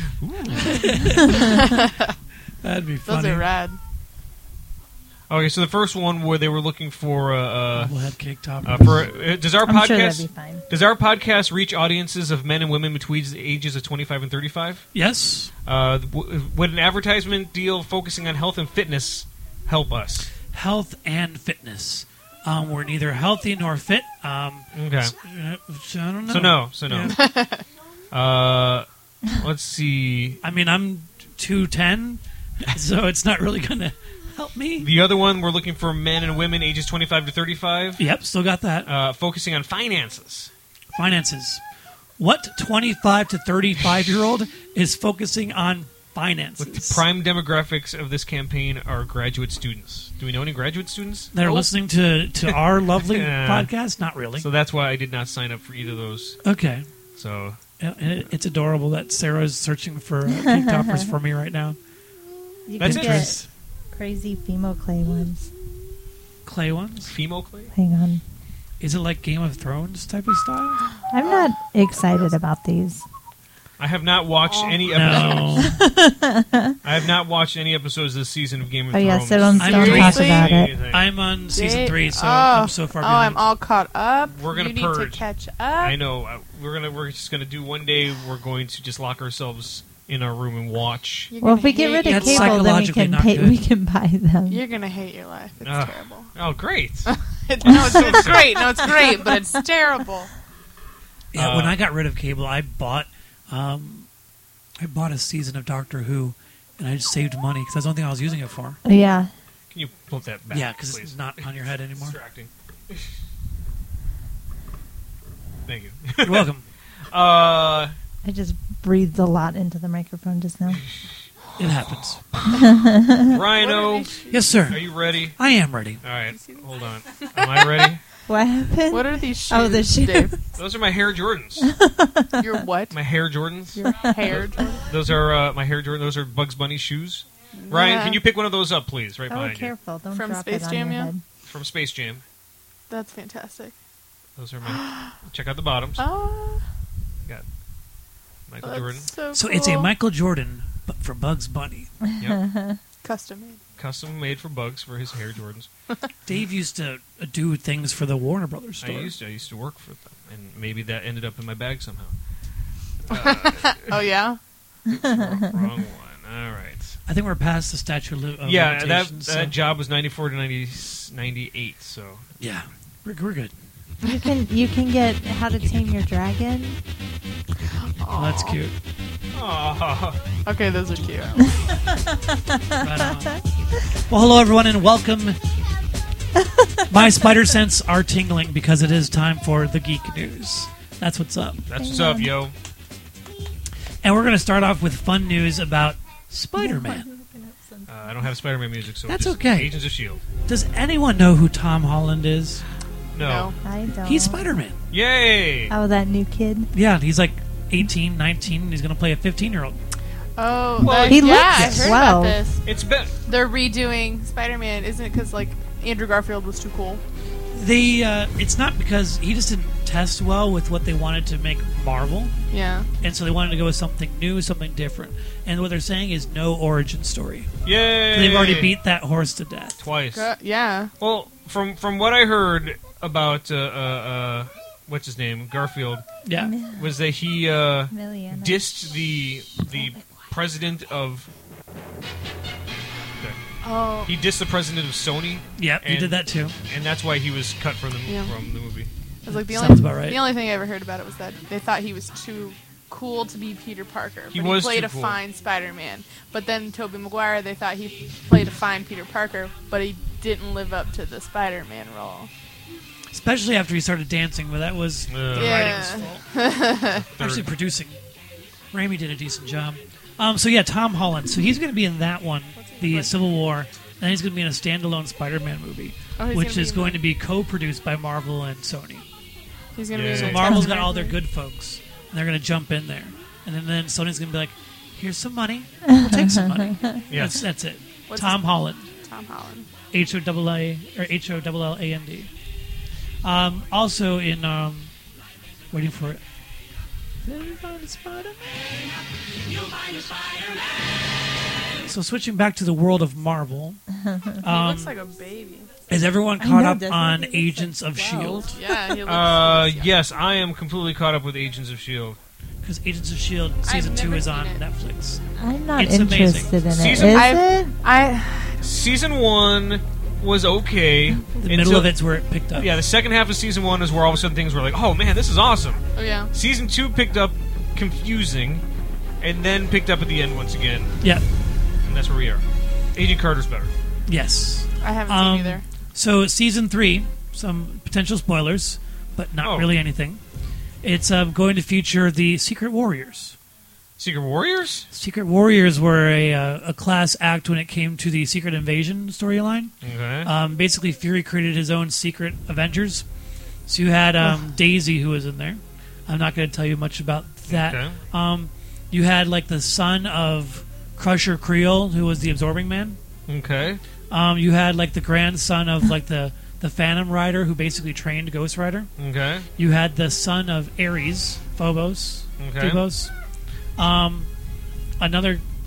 That'd be Those funny. are rad. Okay, so the first one where they were looking for uh, uh, Bobblehead cake toppers. uh, for uh, does our I'm sure that'd podcast be fine. does our podcast reach audiences of men and women between the ages of twenty-five and thirty-five? Yes. Uh, w- would an advertisement deal focusing on health and fitness help us? Health and fitness. Um, we're neither healthy nor fit. Um, Okay, s- uh, so I don't know. so no, so no. Yeah. Uh, let's see. I mean, I'm two ten, so it's not really going to help me. The other one, we're looking for men and women ages twenty-five to thirty-five, Yep, still got that. uh, focusing on finances. Finances. What twenty-five to thirty-five year old is focusing on finances? With the prime demographics of this campaign are graduate students. Do we know any graduate students? that are Nope. listening to, to our lovely Yeah. podcast? Not really. So that's why I did not sign up for either of those. Okay. So It- it- It's adorable that Sarah's searching for uh, cake toppers for me right now. You That's can interesting. get crazy Fimo clay ones. Clay ones? Femo clay? Hang on. Is it like Game of Thrones type of style? I'm not excited about these. I have not watched any No. episodes. I I have not watched any episodes this season of Game of Oh Thrones. yeah, so don't, I'm don't talk seriously? about it. Anything. I'm on season Did- three, so oh, I'm so far Oh, behind. I'm all caught up. We're gonna you need purge. to catch up. I know. uh, We're gonna. We're just gonna do one day. We're going to just lock ourselves in our room and watch. You're Well, gonna if we get hate rid your of That's cable, then we psychologically can not pay, good. we can buy them. You're gonna hate your life. It's Ugh. terrible. Oh, great! no, it's, it's great. No, it's great, but it's terrible. Yeah, when Uh, I got rid of cable, I bought um, I bought a season of Doctor Who, and I just saved money because that's the only thing I was using it for. Yeah. Can you flip that back? Yeah, because please? it's not on your head anymore. Distracting. Thank you. You're welcome. Uh, I just breathed a lot into the microphone just now. It happens. Rhino, Yes, are sir. you ready? I am ready. All right, hold on. Am I ready? What happened? What are these shoes? Oh, the shoes. Dave? Those are my hair Jordans. Your what? My hair Jordans. Your hair. Those are uh, my hair Jordan. Those are Bugs Bunny shoes. Ryan, Yeah. can you pick one of those up, please? Right Oh, behind you. careful. Don't From drop Space it on Jam, your yeah? head. From Space Jam. That's fantastic. Those are my. Check out the bottoms. Oh, Michael that's Jordan. so So cool. it's a Michael Jordan, but for Bugs Bunny. Yep. custom made. Custom made for Bugs for his hair Jordans. Dave used to uh, do things for the Warner Brothers I store. used to. I used to work for them, and maybe that ended up in my bag somehow. Uh, Oh yeah. oops, wrong, wrong one. All right. I think we're past the statute of li- of yeah, that limitations. that so- job was ninety-four to ninety, ninety-eight. So yeah, we're, we're good. You can you can get How to Tame Your Dragon. Oh, that's cute. oh, Okay, those are cute. Right on. Well, hello everyone, and welcome. My spider sense are tingling because it is time for the geek news. That's what's up, that's what's up, yo. and we're going to start off with fun news about Spider-Man. Uh, I don't have Spider-Man music, so That's just okay. Agents of Shield. Does anyone know who Tom Holland is? No. I don't. He's Spider-Man. Yay! Oh, that new kid. Yeah, he's like eighteen, nineteen, and he's going to play a fifteen-year-old. Oh, Well, that- he yeah, looks I heard swell. about this. It's been. They're redoing Spider-Man, isn't it? Because like Andrew Garfield was too cool. They, uh, it's not because he just didn't test well with what they wanted to make Marvel, Yeah. and so they wanted to go with something new, something different. And what they're saying is no origin story. Yay! They've already beat that horse to death. twice. Go- yeah. Well, from from what I heard about uh, uh, uh, what's his name, Garfield, Yeah. was that he uh, Million. dissed the the president of. Oh. He dissed the president of Sony, Yep, he And- did that too. and that's why he was cut from the Yeah. from the movie. It was like the Sounds only about right. the only thing I ever heard about it was that they thought he was too cool to be Peter Parker. He but was he played too a cool. fine Spider-Man. But then Tobey Maguire, they thought he played a fine Peter Parker, but he didn't live up to the Spider-Man role. Especially after he started dancing, but that was Uh, the Yeah. writing's fault. Actually, producing. Raimi did a decent job. Um, so yeah, Tom Holland. So he's going to be in that one, the Civil War, and then he's going to be in a standalone Spider-Man movie, Oh, he's which gonna be is in going the- to be co-produced by Marvel and Sony. He's gonna Yeah. be. So in the Marvel's Captain got all their America good folks, and they're going to jump in there, and then, then Sony's going to be like, "Here's some money. We'll take some money." Yeah. That's that's it. What's Tom his- Holland. movie. Tom Holland. H O double A or H O double L A N D. Um, also in um, waiting for it. So switching back to the world of Marvel, He um, looks like a baby. is everyone I caught know, up doesn't on he? He looks Agents like of twelve. Shield? Yeah, he looks. Uh, he looks young. yes, I am completely caught up with Agents of Shield. Because Agents of Shield season two never is seen on it. Netflix. I'm not It's amazing. interested in it. Season- Is I've- it? I. Season one was okay. The middle of it's where it picked up. Yeah, the second half of season one is where all of a sudden things were like, oh man, this is awesome. Oh yeah. Season two picked up confusing, and then picked up at the end once again, Yeah. and that's where we are. Agent Carter's better. Yes. I haven't Um, seen either. So season three, some potential spoilers, but not Oh. really anything. It's um, going to feature the Secret Warriors. Secret Warriors? Secret Warriors were a, uh, a class act when it came to the Secret Invasion storyline. Okay. Um, basically, Fury created his own Secret Avengers. So you had um, Daisy, who was in there. I'm not going to tell you much about that. Okay. Um, you had like the son of Crusher Creel, who was the Absorbing Man. Okay. Um, you had like the grandson of like the the Phantom Rider, who basically trained Ghost Rider. Okay. You had the son of Ares, Phobos, Okay. Phobos. Um, another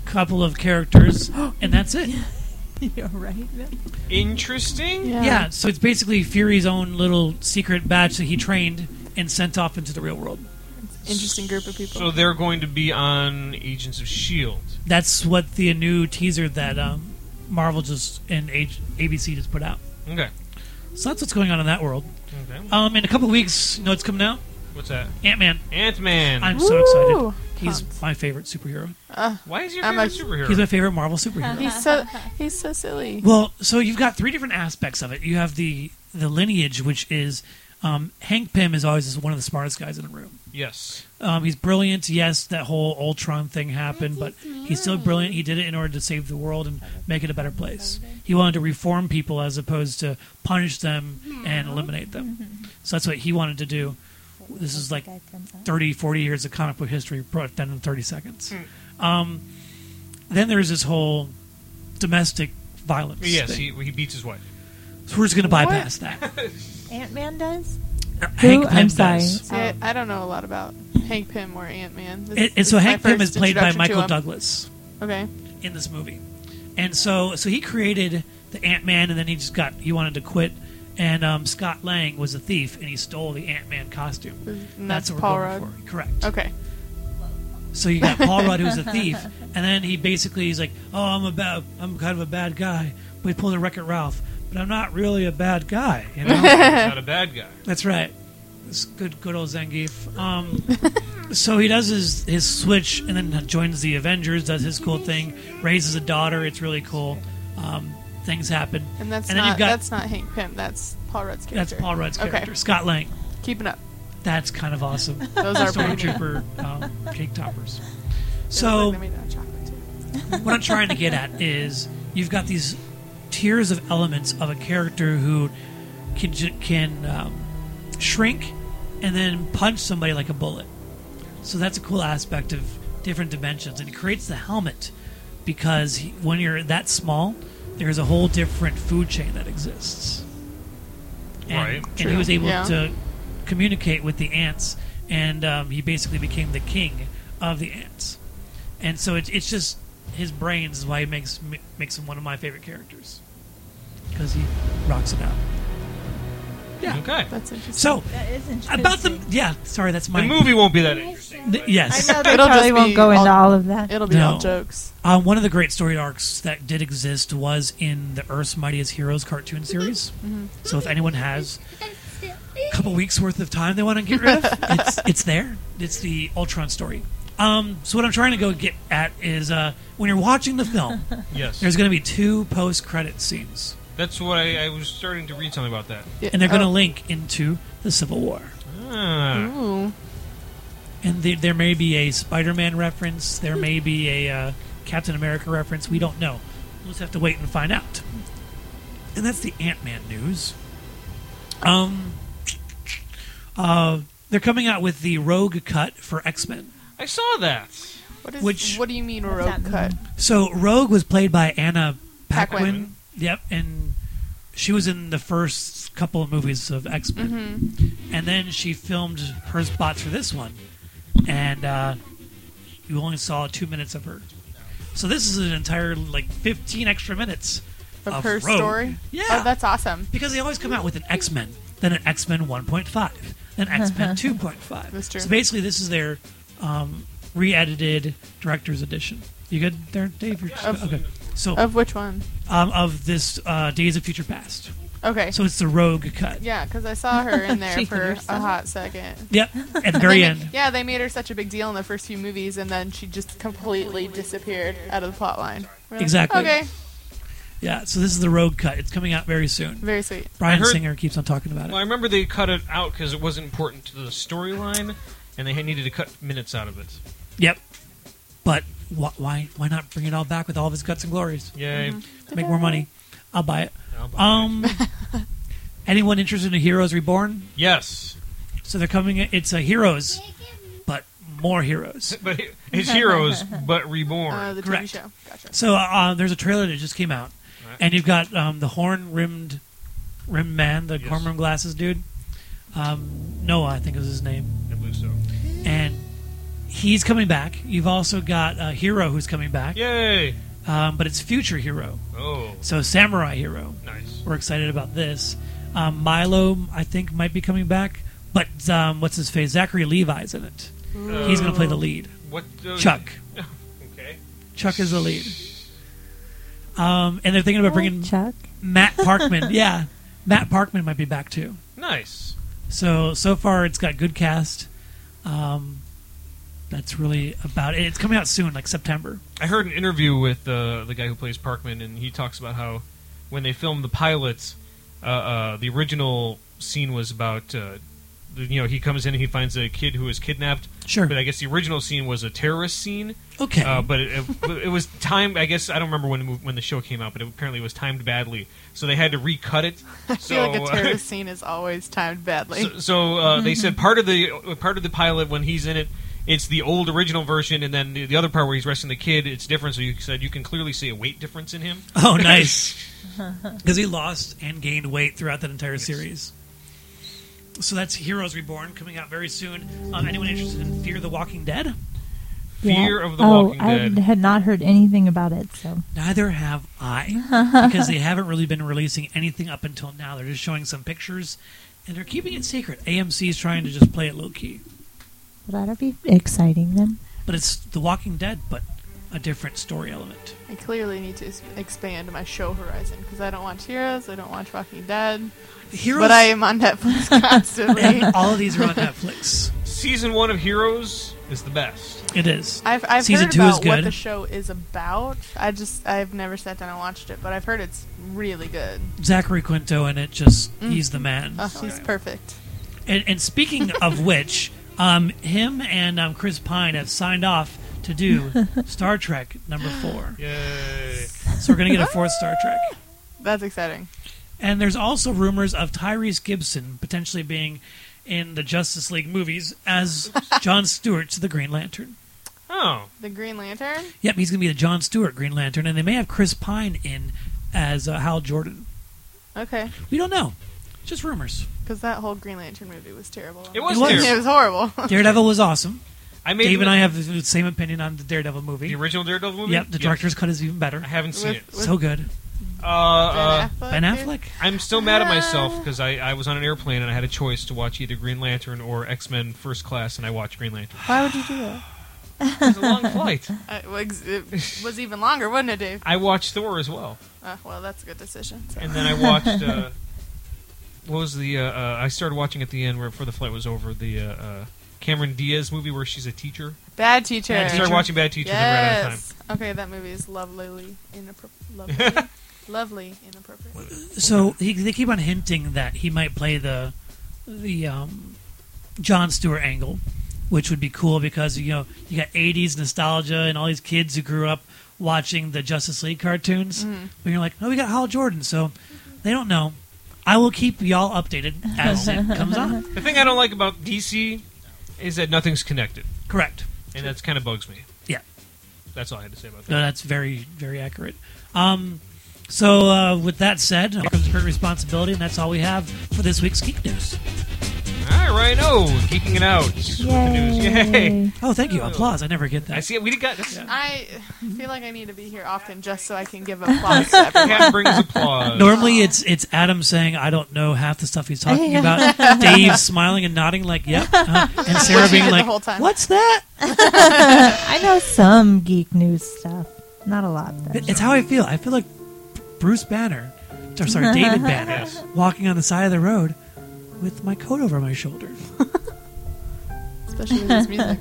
couple of characters, and that's it. You're right. Interesting. Yeah. Yeah, so it's basically Fury's own little secret batch that he trained and sent off into the real world. Interesting group of people. So they're going to be on Agents of S H I E L D. That's what the new teaser that um, Marvel just and H- A B C just put out. Okay. So that's what's going on in that world. Okay. Um, in a couple of weeks, you know what's coming out? What's that? Ant-Man. Ant-Man. I'm so excited. Woo! He's Pumped. my favorite superhero. Uh, Why is he your I'm favorite a- superhero? He's my favorite Marvel superhero. he's so he's so silly. Well, so you've got three different aspects of it. You have the the lineage, which is um, Hank Pym is always one of the smartest guys in the room. yes. Um, he's brilliant. Yes, that whole Ultron thing happened, but he's still brilliant. He did it in order to save the world and make it a better place. He wanted to reform people as opposed to punish them and eliminate them. So that's what he wanted to do. This is like thirty, forty years of comic book history brought done in thirty seconds. Um, then there's this whole domestic violence. Yes, thing. he, he beats his wife. So we're just going to What? bypass that. Ant-Man does? Hank Who? Pym I'm sorry. does. See, I, I don't know a lot about Hank Pym or Ant-Man. This, And, and this so is my Hank Pym first is played by introduction to Michael him. Douglas Okay. in this movie. And so so he created the Ant-Man, and then he just got, he wanted to quit. And um, Scott Lang was a thief, and he stole the Ant-Man costume. And that's what Paul we're Rudd. going for. Correct. Okay. So you got Paul Rudd, who's a thief, and then he basically he's like, "Oh, I'm a bad, I'm kind of a bad guy." But he pulled a Wreck-It Ralph, but I'm not really a bad guy. You know, He's not a bad guy. that's right. It's good, good old Zangief. Um, so he does his his switch, and then joins the Avengers, does his cool thing, raises a daughter. It's really cool. Um, things happen. And that's And then not you've got- that's not Hank Pym. That's Paul Rudd's character. That's Paul Rudd's Okay. character, Scott Lang. Keeping up. That's kind of awesome. Those are pretty neat. Stormtrooper um, cake toppers. It So looks like they made it out of chocolate too. what I'm trying to get at is you've got these tiers of elements of a character who can ju- can um, shrink and then punch somebody like a bullet. So that's a cool aspect of different dimensions, and he creates the helmet because he, when you're that small, there's a whole different food chain that exists. And, Right. and he True. was able Yeah. to communicate with the ants, and um, he basically became the king of the ants. And so it's it's just his brains is why he makes makes him one of my favorite characters because he rocks it out. Yeah. Okay. That's interesting. So That is interesting. about the yeah, sorry, that's my The movie won't be that interesting. Th- yes. I know they It'll probably just won't be go into all- all of that. It'll be No. all jokes. Um, one of the great story arcs that did exist was in the Earth's Mightiest Heroes cartoon series. So if anyone has a couple weeks worth of time they want to get rid of, it's it's there. It's the Ultron story. Um, so what I'm trying to go get at is uh, when you're watching the film, Yes. there's going to be two post-credit scenes, That's what I, I was starting to read something about that. Yeah. and they're going to Oh. link into the Civil War. Ah. Ooh. And there, there may be a Spider-Man reference. There may be a uh, Captain America reference. We don't know. We'll just have to wait and find out. And that's the Ant-Man news. Um, uh, they're coming out with the Rogue cut for X-Men. I saw that. What is? Which- what do you mean What's rogue that cut? mean? So Rogue was played by Anna Paquin. Paquin. Yep, and she was in the first couple of movies of X-Men. Mm-hmm. And then she filmed her spots for this one, and uh, you only saw two minutes of her. So this is an entire like fifteen extra minutes Of, of her Rogue. story. Yeah, Oh, that's awesome. because they always come out with an X-Men, then an X-Men one point five, then X-Men two point five. That's true. So basically, this is their um, re-edited director's edition. You good there, Dave? You're just, Of- okay. So Of which one? um, of this uh, Days of Future Past. Okay. So it's the Rogue cut. Yeah, because I saw her in there She for a herself. hot second. Yep, at the very They end. ma- Yeah, they made her such a big deal in the first few movies, and then she just completely disappeared out of the plot line. We're like, Exactly. Okay, Yeah, so this is the Rogue cut. It's coming out very soon. very sweet. Brian I heard- Singer keeps on talking about it. Well, I remember they cut it out because it wasn't important to the storyline, and they had needed to cut minutes out of it. Yep. But wh- why why not bring it all back with all of his guts and glories? Yay. Make more money. I'll buy it. I'll buy Um, anyone interested in Heroes Reborn? it. Yes. So they're coming. It's a Heroes, but more heroes. But it- it's Heroes, but reborn. Uh, the Correct. T V show. Gotcha. So uh, there's a trailer that just came out, Right. and you've got um, the horn rimmed, rimmed man, the Yes. horn rimmed glasses dude. Um, Noah, I think is his name, I believe so. and he's coming back. You've also got uh, Hero, who's coming back. Yay! Um, but it's future Hero. Oh, So Samurai Hero. nice. We're excited about this. Um, Milo, I think, might be coming back. But um, what's his face? Zachary Levi's in it. He's going to play the lead. What? Uh, Chuck. Okay. Chuck is the lead. Um, and they're thinking about bringing Chuck. Matt Parkman. Yeah, Matt Parkman might be back too. Nice. So so far, it's got good cast. Um, that's really about it. It's coming out soon, like September. I heard an interview with uh, the guy who plays Parkman, and he talks about how when they filmed the pilots, uh, uh, the original scene was about, uh, you know, he comes in and he finds a kid who was kidnapped. Sure. But I guess the original scene was a terrorist scene. Okay. Uh, but it, it, it was timed. I guess I don't remember when the, mov- when the show came out, but it apparently was timed badly, so they had to recut it. I so, feel like a uh, terrorist scene is always timed badly. So, so uh, they said part of the part of the pilot when he's in it, it's the old original version, and then the, the other part where he's rescuing the kid, it's different. So you said you can clearly see a weight difference in him. Oh, nice. Because he lost and gained weight throughout that entire series. So that's Heroes Reborn coming out very soon. Um, anyone interested in Fear the Walking Dead? Fear Yeah. of the oh, Walking I Dead. had not heard anything about it, so Neither have I, because they haven't really been releasing anything up until now. They're just showing some pictures, and they're keeping it secret. A M C is trying to just play it low key. well, that'll be exciting then. But it's The Walking Dead, but a different story element. I clearly need to s- expand my show horizon because I don't watch Heroes, I don't watch Walking Dead, Heroes, but I am on Netflix constantly. and all of these are on Netflix. Season one of Heroes is the best. It is. I've I've Season heard two is about what good. the show is about. I just I've never sat down and watched it, but I've heard it's really good. Zachary Quinto, and it just, Mm. he's the man. Oh, he's perfect. And, and speaking of which, um, him and um, Chris Pine have signed off to do Star Trek number four. Yay! So we're going to get a fourth Star Trek. That's exciting. And there's also rumors of Tyrese Gibson potentially being in the Justice League movies as John Stewart to the Green Lantern. Oh, The Green Lantern. Yep, he's going to be the John Stewart Green Lantern, and they may have Chris Pine in as uh, Hal Jordan. Okay, We don't know. Just rumors. because that whole Green Lantern movie was terrible. it was, It was. terrible. It was horrible. Daredevil was awesome. I made Dave the, and I have the same opinion on the Daredevil movie. the original Daredevil movie. Yep, the director's cut is even better. I haven't seen With- it. with So good. Uh, uh, Ben dude? Affleck? I'm still mad at myself because I, I was on an airplane and I had a choice to watch either Green Lantern or X-Men First Class, and I watched Green Lantern. Why would you do that? It was a long flight. Uh, it was- it was even longer, wasn't it, Dave? I watched Thor as well, Uh, well, that's a good decision. So. and then I watched. Uh, what was the? Uh, uh, I started watching at the end where before the flight was over. The uh, uh, Cameron Diaz movie where she's a teacher. Bad Teacher. I started watching Bad Teacher and then ran out of time. Yes. Okay, that movie is lovely, inappropri- lovely, lovely, inappropriate. So he, they keep on hinting that he might play the the um, John Stewart angle, which would be cool because you know you got eighties nostalgia and all these kids who grew up watching the Justice League cartoons. Mm-hmm. But you're like, no, we got Hal Jordan, so they don't know. I will keep y'all updated as it comes on. The thing I don't like about D C is that nothing's connected, Correct. and that kind of bugs me. Yeah. That's all I had to say about that. No, that's very, very accurate. Um, so, uh, with that said, comes great responsibility, and that's all we have for this week's Geek News. All right, oh, geeking it out with the news. Yay! Oh, thank you. Applause. I never get that. I see it. We got this. I feel like I need to be here often just so I can give applause to everyone. Cat brings applause. Normally, it's it's Adam saying, I don't know half the stuff he's talking Yeah. about. Dave smiling and nodding like, yep. Uh, and Sarah being The like, whole time. what's that? I know some geek news stuff, not a lot. Though. It's how I feel. I feel like Bruce Banner, or sorry, David Banner, Yes. walking on the side of the road with my coat over my shoulder. Especially with this music.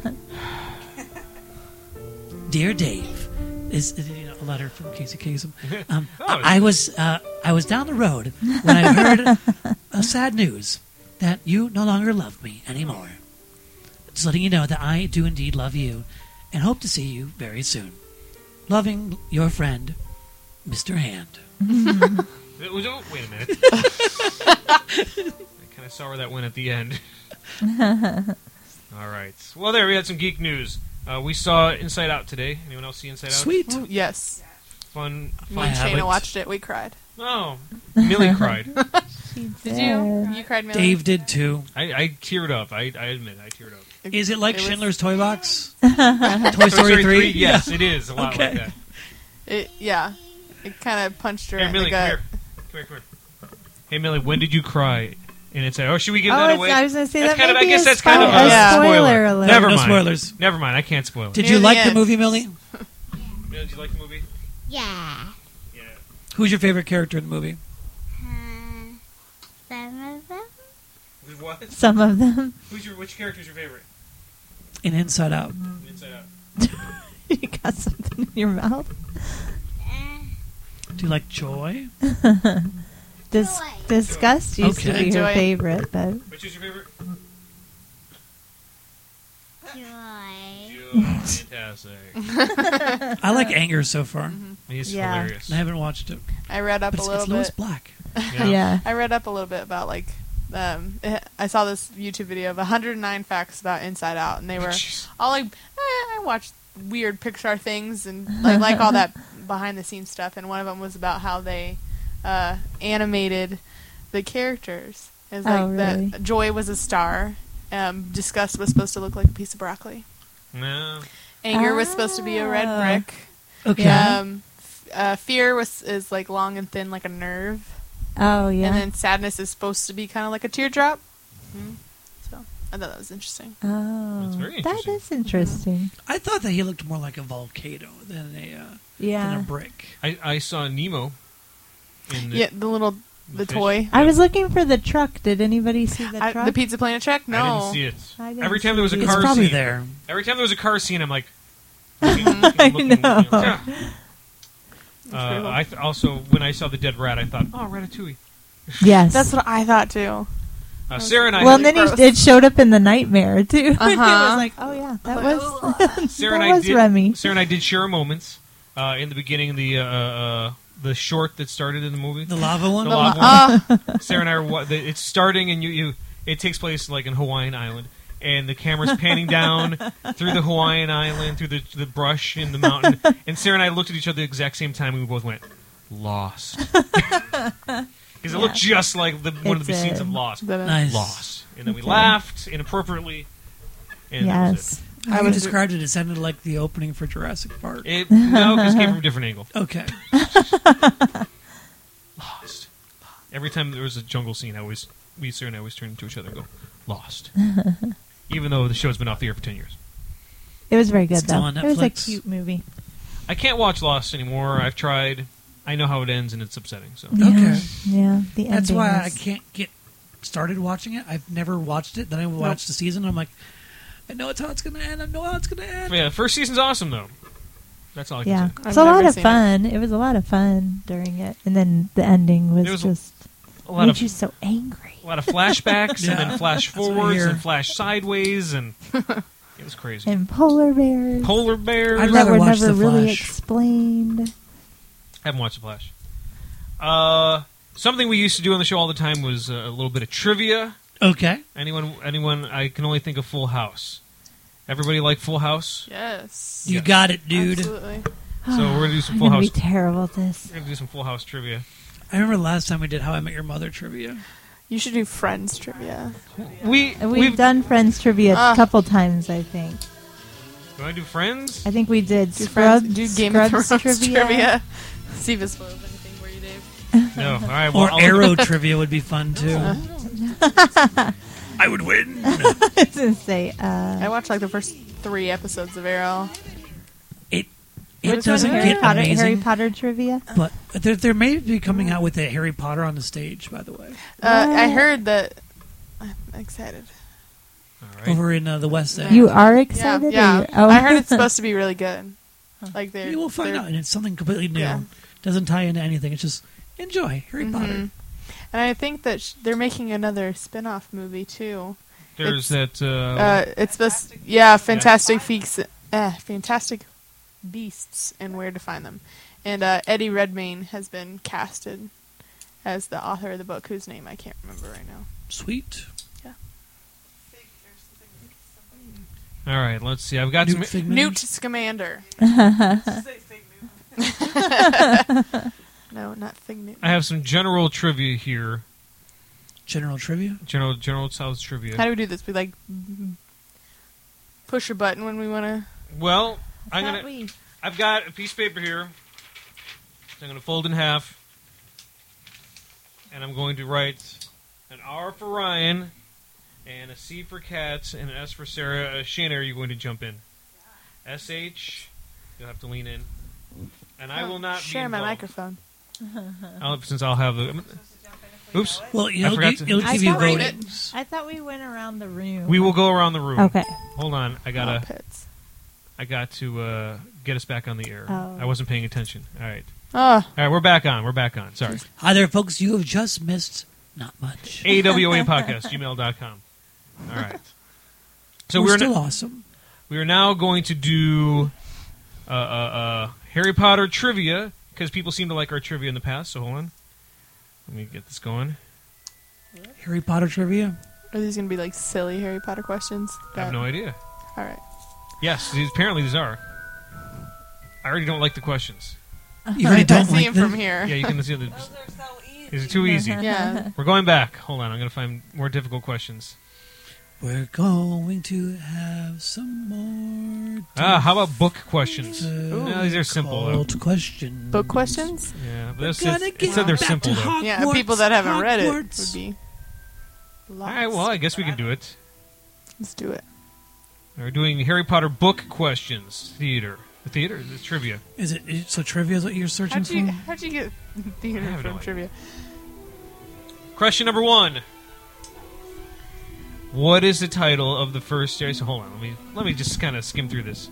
Dear Dave, is, is you know, a letter from Casey Kasem. Um, Oh, I, I was uh, I was down the road when I heard a sad news that you no longer love me anymore. Just letting you know that I do indeed love you, and hope to see you very soon. Loving your friend, Mister Hand. It was, oh, wait a minute. I kind of saw where that went at the end. All right. Well, there we had some geek news. Uh, we saw Inside Out today. Anyone else see Inside Out? Sweet. Ooh, yes. Fun. Me Fun. and have Shayna it. watched it. We cried. Oh, Millie cried. She's Did there. you? You cried, Millie? Dave did too. I, I teared up. I, I admit, I teared up. Is it like It was- Schindler's Toy Box? Toy Toy Story three? Yes, it is a lot Okay. like that. It, yeah. It kind of punched her Hey, in Millie, the come gut. here. Come here, come here. Hey, Millie, when did you cry? And it's like, oh, should we give Oh, that it's, away? I was going to say That's that kind of- may I be guess a that's kind of spoil- a a spoiler spoiler. alert. Never no mind. spoilers. Never mind. I can't spoil it. Did Near you the like the end. movie, Millie? Millie, did you like the movie? Yeah. Yeah. Who's your favorite character in the movie? Uh, some of them. Who's what? Some of them. Who's your which character's your favorite? In Inside Out. Inside Out. You got something in your mouth. Uh, Do you like Joy? Dis- Joy. Disgust used to Okay. be her Joy. favorite, but Which is your favorite? joy. Joe. Fantastic. I like Anger so far. He's Yeah. hilarious. I haven't watched it. I read up But a it's, little it's Lewis bit. Black. yeah. I read up a little bit about like um, it, I saw this YouTube video of one hundred nine facts about Inside Out, and they were Jeez. all like, eh, I watched weird Pixar things and like like all that behind the scenes stuff, and one of them was about how they uh, animated the characters. It's like Oh, really? that Joy was a star. Um, Disgust was supposed to look like a piece of broccoli. No. Anger was supposed to be a red Ah. brick. Okay. Yeah. Um, f- uh, fear was is like long and thin like a nerve. Oh, yeah. And then sadness is supposed to be kind of like a teardrop. Mm. So I thought that was interesting. oh, That's very that interesting. is interesting. I thought that he looked more like a volcano than a uh, than Yeah. a brick. I, I saw Nemo in the, Yeah, the little the fish. toy, I was looking for the truck. Did anybody see the I, truck? the Pizza Planet check. No, I didn't see it. I didn't Every time there was a see it. It's car probably scene, there. every time there was a car scene, I'm like, I know. Yeah. pretty Uh, cool. I th- also when I saw the dead rat, I thought, oh, Ratatouille. Yes. that's what I thought too. Uh, Sarah and I, well, had- and then gross. he, it showed up in the nightmare too. it Uh-huh. was like, oh yeah, that I was was Sarah that and I was did, Remy. Sarah and I did share moments uh, in the beginning of the uh, uh, the short that started in the movie. The lava one? The The lava la- one. uh, Sarah and I are wa- the, it's starting and you, you it takes place like in Hawaiian Island, and the camera's panning down through the Hawaiian Island, through the the brush in the mountain, and Sarah and I looked at each other at the exact same time, and we both went lost because it looked just like the, one It of the scenes did. of Lost. that, uh, Nice. Lost, and then we Okay. laughed inappropriately. And that was Yes. How I you was- described it, it sounded like the opening for Jurassic Park. it. It no, because it came from a different angle. Okay. Lost. Every time there was a jungle scene, I always we Sarah and I always turned to each other and go, "Lost." Even though the show's been off the air for ten years, It was very good Still though. on It was a Netflix. cute movie. I can't watch Lost anymore. I've tried. I know how it ends, and it's upsetting. So Yeah. Okay. Yeah. The That's ending why I was- can't get started watching it. I've never watched it. Then I watched the season. And I'm like, I know it's how it's going to end. I know how it's going to end. yeah, first season's awesome though. That's all I can Yeah, say. I've it's a lot never of seen it. fun. It. was a lot of fun during it, and then the ending was, There was a- just A lot made of you so angry. a lot of flashbacks Yeah, and then flash that's what I forwards hear. and flash sideways, and it was crazy. And polar bears Polar bears. I'd that rather were watch never The really Flash. explained. haven't watched the Flash. Uh, something we used to do on the show all the time was uh, a little bit of trivia. Okay. Anyone? Anyone? I can only think of Full House. Everybody like Full House? yes, You Yes. got it, dude. Absolutely. So we're gonna do some I'm Full gonna House. be terrible at this. We're gonna do some Full House trivia. I remember last time we did How I Met Your Mother trivia. You should do Friends trivia. We And we've, We've done Friends trivia Ah. a couple times, I think. Do I do Friends? I think we did Do Scrubs, Friends. Do Game Scrubs of Thrones trivia. trivia. See if it spoils anything for you, Dave. No. All right. Well, Or I'll- Arrow trivia would be fun, too. I would win. I was gonna say, uh, I watched like the first three episodes of Arrow. It Which it one, doesn't Harry get Potter, amazing, Harry Potter trivia. but they're, they're maybe coming out with a Harry Potter on the stage, by the way, Uh, I What? heard that. I'm excited. all right. over in uh, the West End. You are Yeah, excited? yeah. Or you- oh. I heard it's supposed to be really good. Like they, You will find out, and it's something completely new. Yeah. Doesn't tie into anything. It's just enjoy Harry Potter. And I think that sh- they're making another spin-off movie too. There's it's- that. Uh, Uh, it's supposed, yeah, Fantastic Feats, uh, Fantastic Beasts, and Where to Find Them. And uh, Eddie Redmayne has been casted as the author of the book, whose name I can't remember right now. Sweet. all right. Let's see. I've got Newt some. Figman. Newt Scamander. No, not Fig Newt. I have some general trivia here. General trivia. General General Tso's trivia. How do we do this? We like push a button when we want to. Well, I I'm thought gonna. we- I've got a piece of paper here. So I'm gonna fold in half, and I'm going to write an R for Ryan, and a C for Cats, and an S for Sarah. Uh, Shana, are you going to jump in? S H. You'll have to lean in, and I will not share be my involved. microphone. I'll, since I'll have the. Oops. Well, I it'll, forgot gi- to- it'll I give you thought we voting. I thought we went around the room. We will go around the room. Okay. Hold on. I Oh, gotta. pits. I got to uh, get us back on the air. Oh. I wasn't paying attention. All right. Oh, All right. We're back on. We're back on. Sorry. Hi there, folks. You have just missed not much. A W O A podcast, gmail dot com. All right. So we're we're still n- awesome. we are now going to do uh, uh, uh, Harry Potter trivia because people seem to like our trivia in the past. So hold on. Let me get this going. Harry Potter trivia. are these gonna be like silly Harry Potter questions? I have That- no idea. All right. Yes, these, apparently these are. I already don't like the questions. You really I don't see like him them? from here. Yeah, you can see the. Those are so easy. These are too easy. Yeah. We're going back. Hold on. I'm going to find more difficult questions. We're going to have some more. Ah, how about book questions? difficult No, these are simple, though. questions. Book questions? Yeah, but We're this, gonna it's, it get said they're back simple to though. Hogwarts, Yeah, people that haven't read it Hogwarts. would be. All Lost. right, well, I guess we can do it. Let's do it. We're doing Harry Potter book questions. Theater. The theater? The trivia. Is it is- so? Trivia is what you're searching How'd you for? how'd you get theater I have from no idea. trivia? Question number one. What is the title of the first series? So hold on, let me let me just kind of skim through this.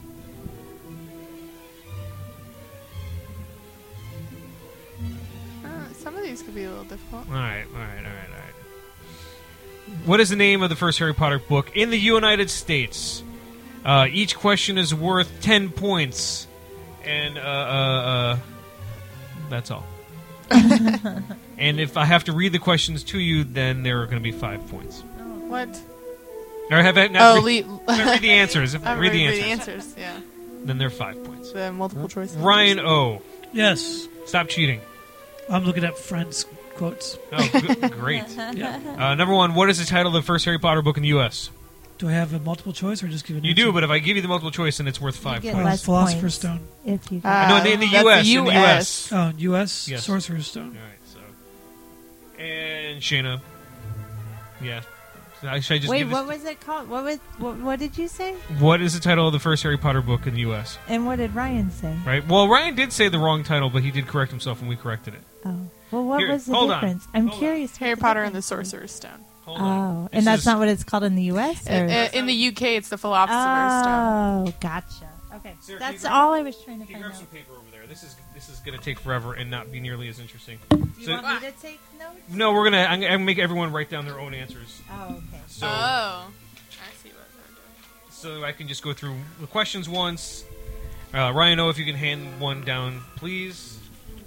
Uh, some of these could be a little difficult. All right, all right, all right, all right. What is the name of the first Harry Potter book in the United States? Uh, each question is worth ten points, and uh, uh, uh, that's all. And if I have to read the questions to you, then there are going to be five points. What? Or have I not Oh, read, le- read the answers? If, I'm read the ready answers. for the answers. Yeah, Then they're five points. the multiple choice. Ryan O. Yes. Stop cheating. I'm looking at Friends quotes. Oh, g- great. Yeah. Uh, number one, what is the title of the first Harry Potter book in the U S? Do I have a multiple choice or just give an You answer? do, but if I give you the multiple choice, then it's worth five get points. Well, less Philosopher's points. Stone. If you Uh, No, in the, in the That's U S. the In the U U S. S. Oh, U S Yes. Sorcerer's Stone. All right, so. And Shayna. Yeah. Should I just Wait, give what this? was it called? What was what, what did you say? What is the title of the first Harry Potter book in the U S? And what did Ryan say? Right? Well, Ryan did say the wrong title, but he did correct himself when we corrected it. Oh, well, what Here, was the hold on. difference? I'm Hold on. curious. what Harry the Potter and the difference was. Sorcerer's Stone. Hold on. Oh, This and that's is- not what it's called in the U S. Uh, Or? uh, in the U K, it's the Philosopher's Stone. Oh, gotcha. Okay, Sarah, can that's you grab- all I was trying to Can you find grab out. some paper over there? This is this is going to take forever and not be nearly as interesting. Do you So- want me to take notes? No, we're gonna. I'm gonna make everyone write down their own answers, Oh, okay. so Oh, I see what they're doing. so I can just go through the questions once. Uh, Ryan, O, if you can hand one down, please.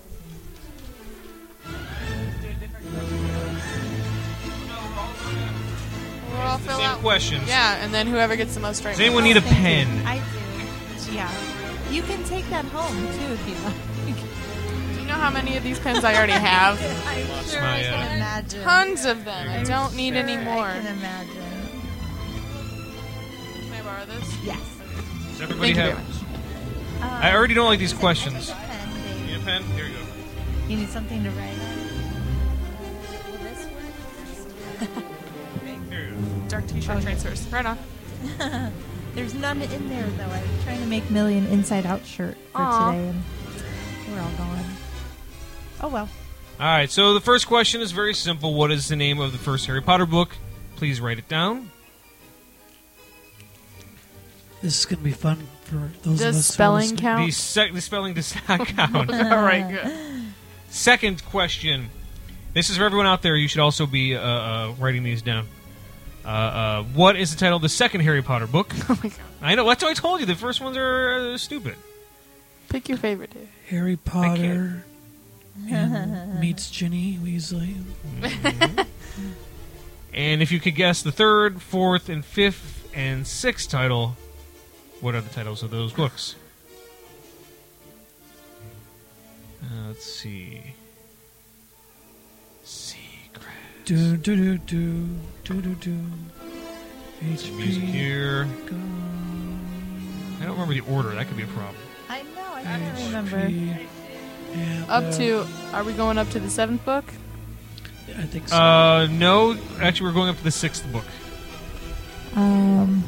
We'll all It's the fill same out. questions. Yeah, and then whoever gets the most right. Does anyone need a Thank you. pen? I do. Yeah. You can take that home too if you like. Do you know how many of these pens I already have? I'm Lost sure my, I uh, can imagine. Tons of them. I I'm don't need sure any more. I can imagine. Can I borrow this? Yes. Does everybody Thank you have? very much. Um, I already don't like these I questions. need a pen, Dave. Need a pen? Here you go. You need something to write on? Will this work? Here you go. Dark t-shirt Okay. transfers. Right on. There's none in there, though. I was trying to make Million Inside Out shirt for Aw. today, and we're all gone. Oh, well. All right. So the first question is very simple. What is the name of the first Harry Potter book? Please write it down. This is going to be fun for those of Does us who are spelling listening. count? The, sec- the spelling does not count. All right, good. Second question. This is for everyone out there. You should also be uh, uh, writing these down. Uh, uh, what is the title of the second Harry Potter book? Oh my god. I know. That's what I told you. The first ones are uh, stupid. Pick your favorite, Dave. Harry Potter and meets Ginny Weasley. And if you could guess the third, fourth, and fifth, and sixth title, what are the titles of those books? Uh, let's see. Secret. Do do do do do do do. H Music P. here. I don't remember the order. That could be a problem. I know. I don't remember. Yeah, Up uh, to, are we going up to the seventh book? I think so. Uh, no. Actually, we're going up to the sixth book. Um.